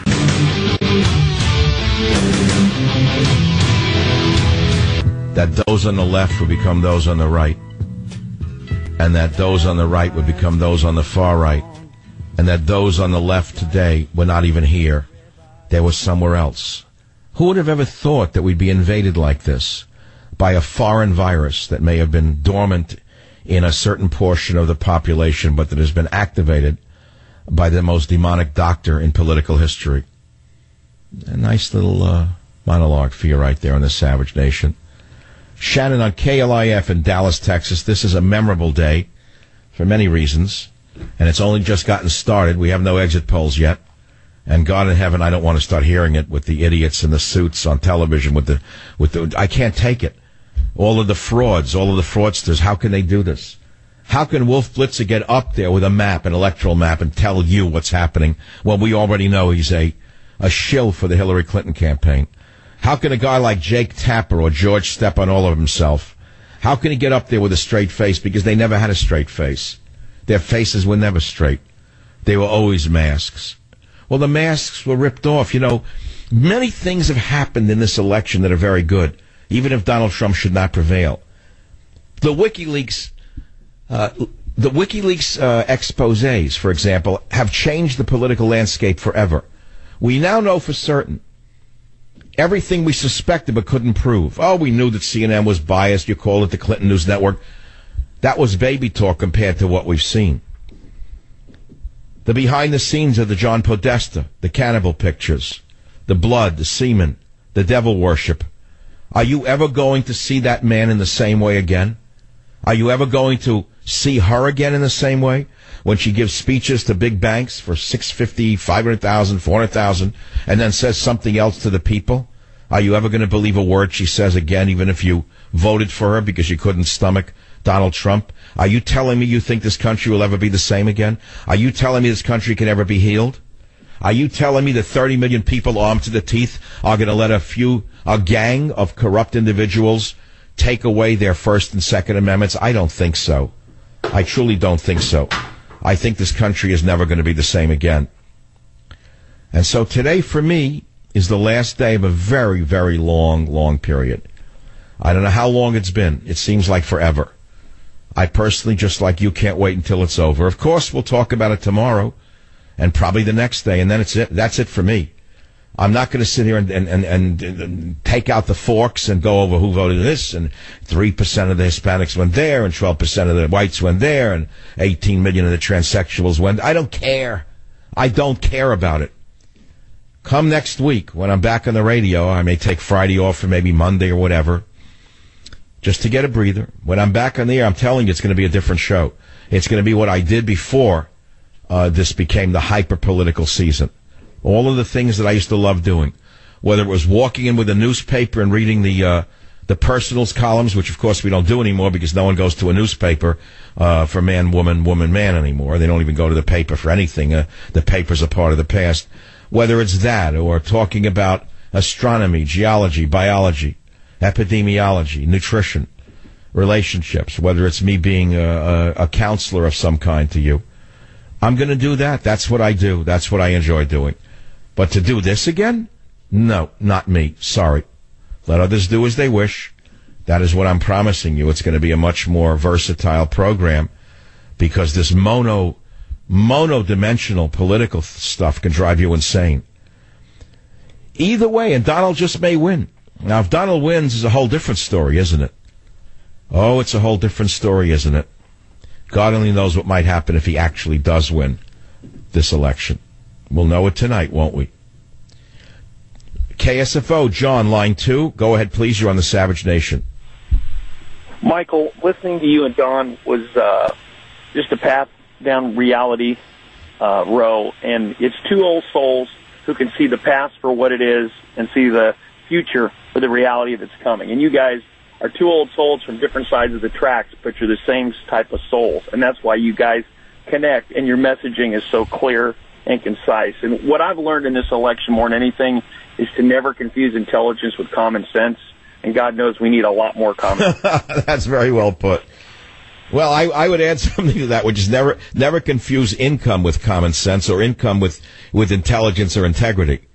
That those on the left would become those on the right, and that those on the right would become those on the far right, and that those on the left today were not even here. They were somewhere else. Who would have ever thought that we'd be invaded like this by a foreign virus that may have been dormant in a certain portion of the population, but that has been activated by the most demonic doctor in political history? A nice little uh, monologue for you right there on the Savage Nation. Shannon on K L I F in Dallas, Texas. This is a memorable day for many reasons, and it's only just gotten started. We have no exit polls yet, and God in heaven, I don't want to start hearing it with the idiots in the suits on television. With the, with the, I can't take it. All of the frauds, all of the fraudsters, how can they do this? How can Wolf Blitzer get up there with a map, an electoral map, and tell you what's happening when we already know he's a, a shill for the Hillary Clinton campaign? How can a guy like Jake Tapper or George step on all of himself? How can he get up there with a straight face? Because they never had a straight face. Their faces were never straight. They were always masks. Well, the masks were ripped off. You know, many things have happened in this election that are very good, even if Donald Trump should not prevail. The WikiLeaks, uh, the WikiLeaks uh, exposés, for example, have changed the political landscape forever. We now know for certain everything we suspected but couldn't prove. Oh, we knew that C N N was biased. You call it the Clinton News Network. That was baby talk compared to what we've seen. The behind the scenes of the John Podesta, the cannibal pictures, the blood, the semen, the devil worship. Are you ever going to see that man in the same way again? Are you ever going to see her again in the same way when she gives speeches to big banks for six hundred fifty thousand, five hundred thousand, four hundred thousand, and then says something else to the people? Are you ever going to believe a word she says again, even if you voted for her because you couldn't stomach Donald Trump? Are you telling me you think this country will ever be the same again? Are you telling me this country can ever be healed? Are you telling me that thirty million people armed to the teeth are going to let a few, a gang of corrupt individuals take away their First and Second Amendments? I don't think so. I truly don't think so. I think this country is never going to be the same again. And so today, for me, is the last day of a very, very long, long period. I don't know how long it's been. It seems like forever. I personally, just like you, can't wait until it's over. Of course, we'll talk about it tomorrow and probably the next day, and then it's it. That's it for me. I'm not going to sit here and, and, and, and, and take out the forks and go over who voted this, and three percent of the Hispanics went there, and twelve percent of the whites went there, and eighteen million of the transsexuals went. I don't care. I don't care about it. Come next week, when I'm back on the radio, I may take Friday off or maybe Monday or whatever. just to get a breather. When I'm back on the air, I'm telling you, it's going to be a different show. It's going to be what I did before uh, this became the hyper-political season. All of the things that I used to love doing, whether it was walking in with a newspaper and reading the uh, the personals columns, which of course we don't do anymore because no one goes to a newspaper uh, for man, woman, woman, man anymore. They don't even go to the paper for anything. Uh, the paper's a part of the past. Whether it's that or talking about astronomy, geology, biology, epidemiology, nutrition, relationships, whether it's me being a, a, a counselor of some kind to you, I'm going to do that. That's what I do. That's what I enjoy doing. But to do this again? No, not me. Sorry. Let others do as they wish. That is what I'm promising you. It's going to be a much more versatile program because this mono, mono-dimensional political stuff can drive you insane. Either way, and Donald just may win. Now, if Donald wins, it's a whole different story, isn't it? Oh, it's a whole different story, isn't it? God only knows what might happen if he actually does win this election. We'll know it tonight, won't we? K S F O, John, line two. Go ahead, please. You're on the Savage Nation. Michael, listening to you and Don was uh, just a path down reality uh, row, and it's two old souls who can see the past for what it is and see the future for the reality that's coming. And you guys are two old souls from different sides of the tracks, but you're the same type of souls, and that's why you guys connect, and your messaging is so clear and concise. And what I've learned in this election more than anything is to never confuse intelligence with common sense, and God knows we need a lot more common sense. That's very well put. Well, I, I would add something to that, which is never never confuse income with common sense or income with, with intelligence or integrity.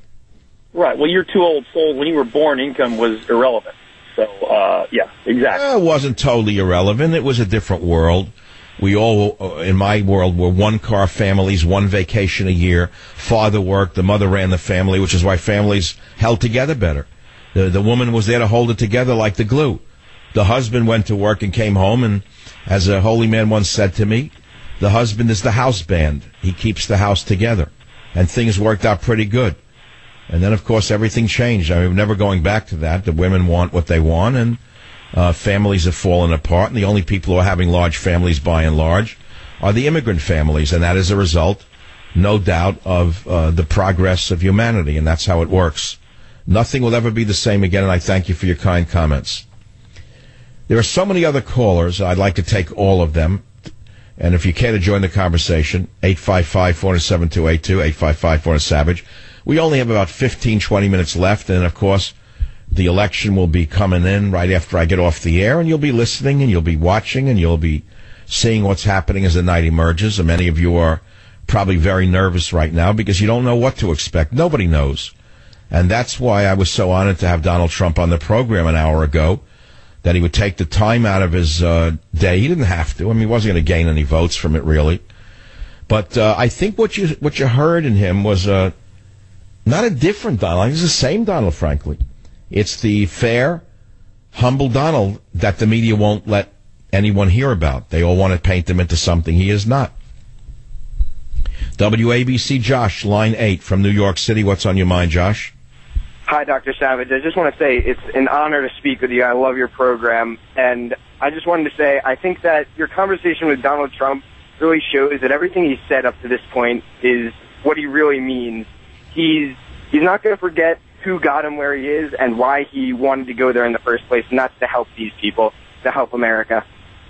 Right. Well, you're two old souls. When you were born, income was irrelevant. So, uh, yeah, exactly. Well, it wasn't totally irrelevant. It was a different world. We all, in my world, were one-car families, one vacation a year. Father worked, the mother ran the family, which is why families held together better. The, the woman was there to hold it together like the glue. The husband went to work and came home, and as a holy man once said to me, the husband is the house band. He keeps the house together. And things worked out pretty good. And then, of course, everything changed. I mean, we're never going back to that. The women want what they want, and Uh, families have fallen apart, and the only people who are having large families, by and large, are the immigrant families, and that is a result, no doubt, of uh, the progress of humanity, and that's how it works. Nothing will ever be the same again, and I thank you for your kind comments. There are so many other callers. I'd like to take all of them, and if you care to join the conversation, eight five five, four seven two, eight two, eight five five, four SAVAGE. We only have about fifteen, twenty minutes left, and, of course, the election will be coming in right after I get off the air, and you'll be listening, and you'll be watching, and you'll be seeing what's happening as the night emerges. And many of you are probably very nervous right now because you don't know what to expect. Nobody knows. And that's why I was so honored to have Donald Trump on the program an hour ago, that he would take the time out of his uh, day. He didn't have to. I mean, he wasn't going to gain any votes from it, really. But uh, I think what you what you heard in him was uh, not a different Donald. It's the same Donald, frankly. It's the fair, humble Donald that the media won't let anyone hear about. They all want to paint him into something he is not. W A B C Josh, line eight from New York City. What's on your mind, Josh? Hi, Doctor Savage. I just want to say it's an honor to speak with you. I love your program. And I just wanted to say I think that your conversation with Donald Trump really shows that everything he's said up to this point is what he really means. He's he's not going to forget who got him where he is and why he wanted to go there in the first place, and that's to help these people, to help America.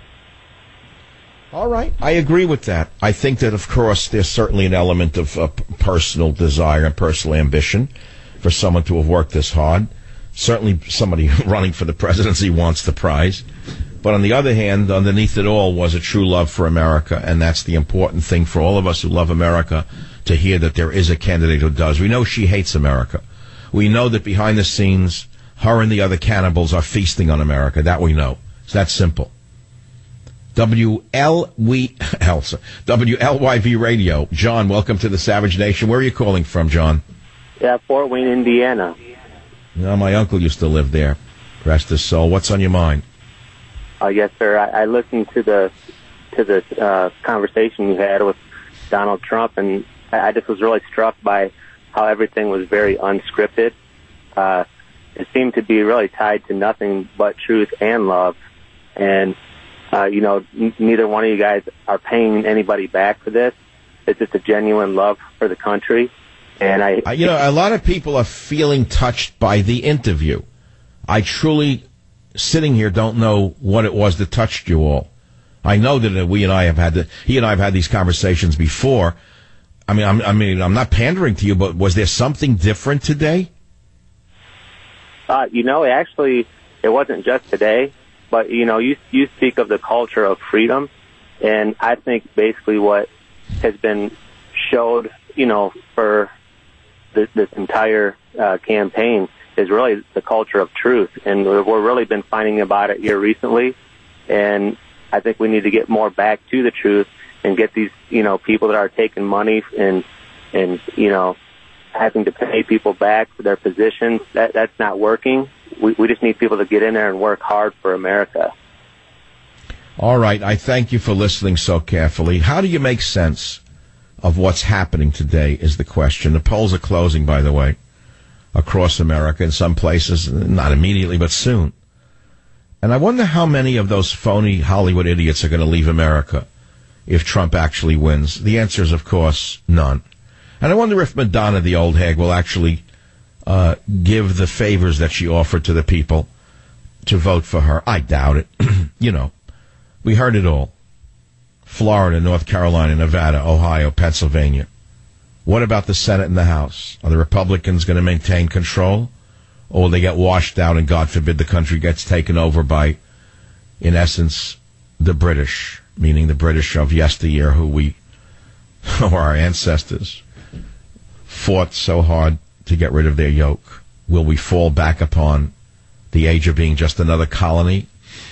All right. I agree with that. I think that, of course, there's certainly an element of uh, personal desire and personal ambition for someone to have worked this hard. Certainly somebody running for the presidency wants the prize. But on the other hand, underneath it all was a true love for America, and that's the important thing for all of us who love America, to hear that there is a candidate who does. We know she hates America. We know that behind the scenes, her and the other cannibals are feasting on America. That we know. It's that simple. W L W Y V Radio. John, welcome to the Savage Nation. Where are you calling from, John? Yeah, Fort Wayne, Indiana. No, my uncle used to live there. Rest his soul. What's on your mind? Uh, yes, sir. I, I listened to the to the uh, conversation you had with Donald Trump, and I, I just was really struck by how everything was very unscripted. Uh, it seemed to be really tied to nothing but truth and love. And, uh, you know, n- neither one of you guys are paying anybody back for this. It's just a genuine love for the country. And I, uh, you know, a lot of people are feeling touched by the interview. I truly, sitting here, don't know what it was that touched you all. I know that we and I have had the, he and I have had these conversations before. I mean, I'm, I mean, I'm not pandering to you, but was there something different today? Uh, you know, actually, it wasn't just today, but, you know, you, you speak of the culture of freedom, and I think basically what has been showed, you know, for this, this entire uh, campaign is really the culture of truth, and we've really been finding about it here recently, and I think we need to get more back to the truth and get these, you know, people that are taking money and, and you know, having to pay people back for their positions. That that's not working. We, we just need people to get in there and work hard for America. All right. I thank you for listening so carefully. How do you make sense of what's happening today is the question. The polls are closing, by the way, across America in some places, not immediately, but soon. And I wonder how many of those phony Hollywood idiots are going to leave America if Trump actually wins. The answer is, of course, none. And I wonder if Madonna, the old hag, will actually uh, give the favors that she offered to the people to vote for her. I doubt it. You know, we heard it all. Florida, North Carolina, Nevada, Ohio, Pennsylvania. What about the Senate and the House? Are the Republicans going to maintain control? Or will they get washed out and, God forbid, the country gets taken over by, in essence, the British, meaning the British of yesteryear who we, or our ancestors, fought so hard to get rid of their yoke? Will we fall back upon the age of being just another colony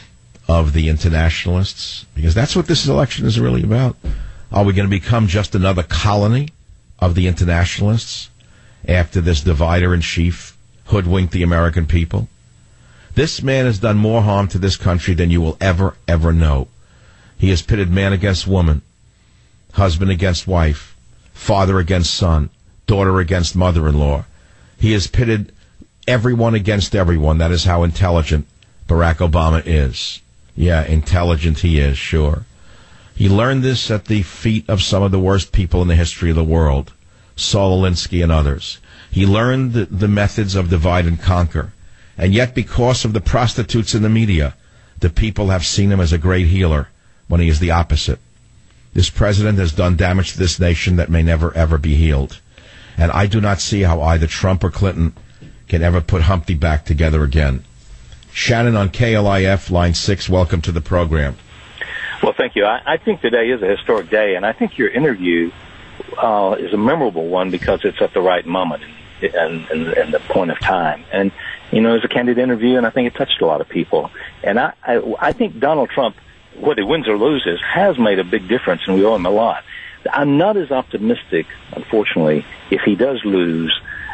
of the internationalists? Because that's what this election is really about. Are we going to become just another colony of the internationalists after this divider-in-chief hoodwinked the American people? This man has done more harm to this country than you will ever, ever know. He has pitted man against woman, husband against wife, father against son, daughter against mother-in-law. He has pitted everyone against everyone. That is how intelligent Barack Obama is. Yeah, intelligent he is, sure. He learned this at the feet of some of the worst people in the history of the world, Saul Alinsky and others. He learned the, the methods of divide and conquer. And yet, because of the prostitutes in the media, the people have seen him as a great healer when he is the opposite. This president has done damage to this nation that may never, ever be healed. And I do not see how either Trump or Clinton can ever put Humpty back together again. Shannon on K L I F, line six, welcome to the program. Well, thank you. I, I think today is a historic day, and I think your interview uh, is a memorable one because it's at the right moment and, and, and the point of time. And, you know, it was a candid interview, and I think it touched a lot of people. And I, I, I think Donald Trump, whether he wins or loses, has made a big difference, and we owe him a lot. I'm not as optimistic, unfortunately, if he does lose.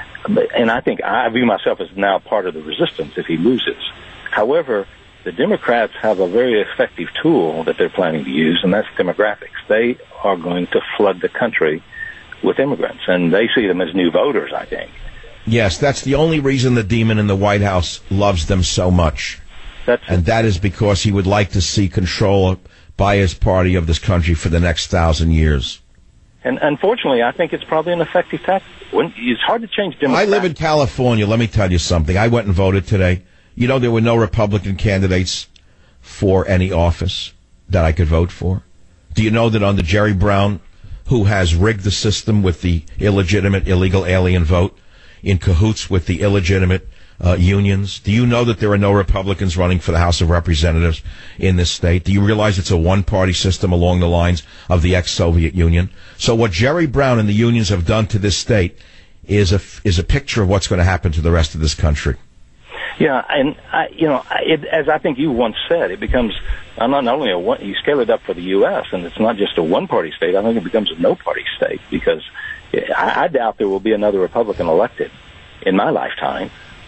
And I think I view myself as now part of the resistance if he loses. However, the Democrats have a very effective tool that they're planning to use, and that's demographics. They are going to flood the country with immigrants, and they see them as new voters, I think. Yes, that's the only reason the demon in the White House loves them so much. That's and that is because he would like to see control by his party of this country for the next thousand years. And unfortunately, I think it's probably an effective tactic. When, it's hard to change Democrats. I live in California. Let me tell you something. I went and voted today. You know, there were no Republican candidates for any office that I could vote for. Do you know that under Jerry Brown, who has rigged the system with the illegitimate, illegal alien vote, in cahoots with the illegitimate uh, unions, do you know that there are no Republicans running for the House of Representatives in this state? Do you realize it's a one-party system along the lines of the ex-Soviet Union? So what Jerry Brown and the unions have done to this state is a, is a picture of what's going to happen to the rest of this country. Yeah, and I, you know, it, as I think you once said, it becomes uh, not only a one, you scale it up for the U S, and it's not just a one-party state. I think it becomes a no-party state because I, I doubt there will be another Republican elected in my lifetime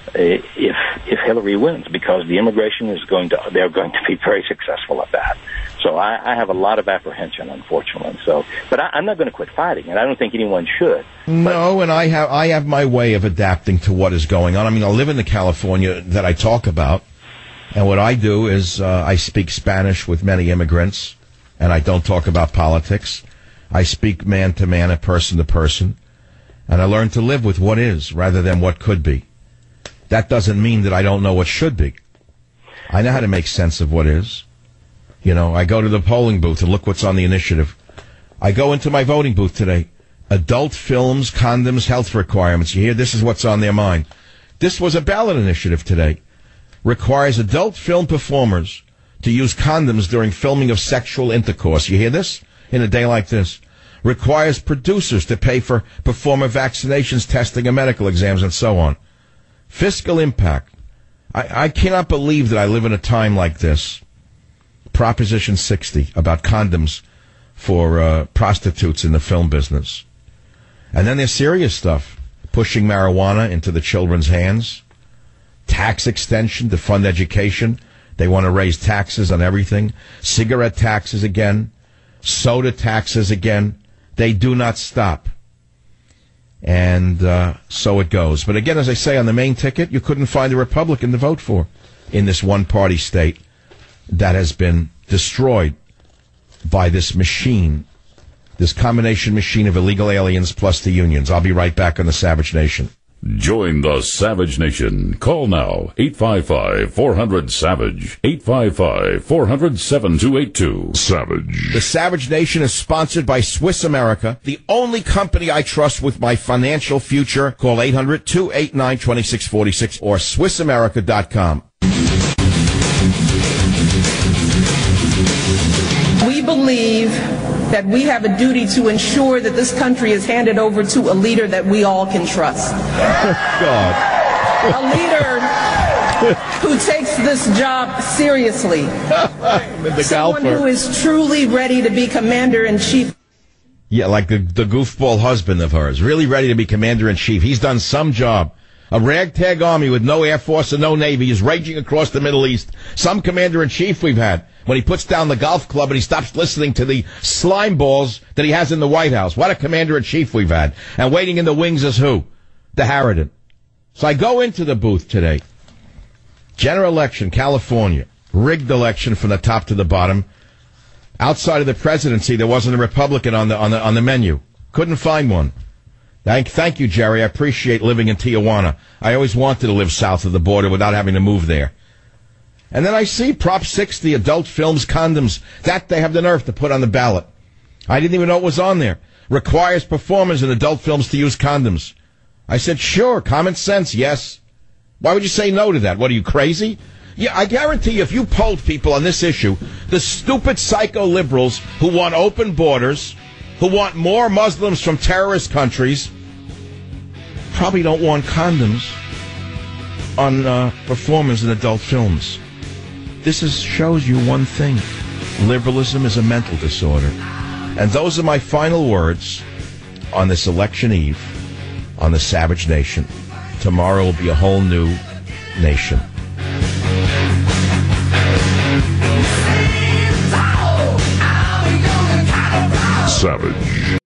if if Hillary wins, because the immigration is going to they're going to be very successful at that. So I, I have a lot of apprehension, unfortunately. So, but I, I'm not going to quit fighting, and I don't think anyone should. No, and I have I have my way of adapting to what is going on. I mean, I live in the California that I talk about, and what I do is uh, I speak Spanish with many immigrants, and I don't talk about politics. I speak man to man and person to person, and I learn to live with what is rather than what could be. That doesn't mean that I don't know what should be. I know how to make sense of what is. You know, I go to the polling booth and look what's on the initiative. I go into my voting booth today. Adult films, condoms, health requirements. You hear? This is what's on their mind. This was a ballot initiative today. Requires adult film performers to use condoms during filming of sexual intercourse. You hear this? In a day like this. Requires producers to pay for performer vaccinations, testing, and medical exams, and so on. Fiscal impact. I, I cannot believe that I live in a time like this. Proposition sixty about condoms for uh, prostitutes in the film business. And then there's serious stuff. Pushing marijuana into the children's hands. Tax extension to fund education. They want to raise taxes on everything. Cigarette taxes again. Soda taxes again. They do not stop. And uh, so it goes. But again, as I say, on the main ticket, you couldn't find a Republican to vote for in this one-party state that has been destroyed by this machine, this combination machine of illegal aliens plus the unions. I'll be right back on the Savage Nation. Join the Savage Nation. Call now, eight five five, four hundred, SAVAGE, eight five five, four hundred, seven two eight two. Savage. The Savage Nation is sponsored by Swiss America, the only company I trust with my financial future. Call eight hundred, two eight nine, two six four six or Swiss America dot com. We believe that we have a duty to ensure that this country is handed over to a leader that we all can trust. God. A leader who takes this job seriously. Someone who is truly ready to be commander-in-chief. Yeah, like the, the goofball husband of hers. Really ready to be commander-in-chief. He's done some job. A ragtag army with no Air Force and no Navy is raging across the Middle East. Some commander-in-chief we've had. When he puts down the golf club and he stops listening to the slime balls that he has in the White House. What a commander-in-chief we've had. And waiting in the wings is who? The Harridan. So I go into the booth today. General election, California. Rigged election from the top to the bottom. Outside of the presidency, there wasn't a Republican on the on the on the menu. Couldn't find one. Thank, thank you, Jerry. I appreciate living in Tijuana. I always wanted to live south of the border without having to move there. And then I see Prop sixty, adult films, condoms. That they have the nerve to put on the ballot. I didn't even know it was on there. Requires performers in adult films to use condoms. I said, sure, common sense, yes. Why would you say no to that? What, are you crazy? Yeah, I guarantee you, if you polled people on this issue, the stupid psycho liberals who want open borders, who want more Muslims from terrorist countries, probably don't want condoms on uh, performers in adult films. This is, shows you one thing. Liberalism is a mental disorder. And those are my final words on this election eve on the Savage Nation. Tomorrow will be a whole new nation. Savage.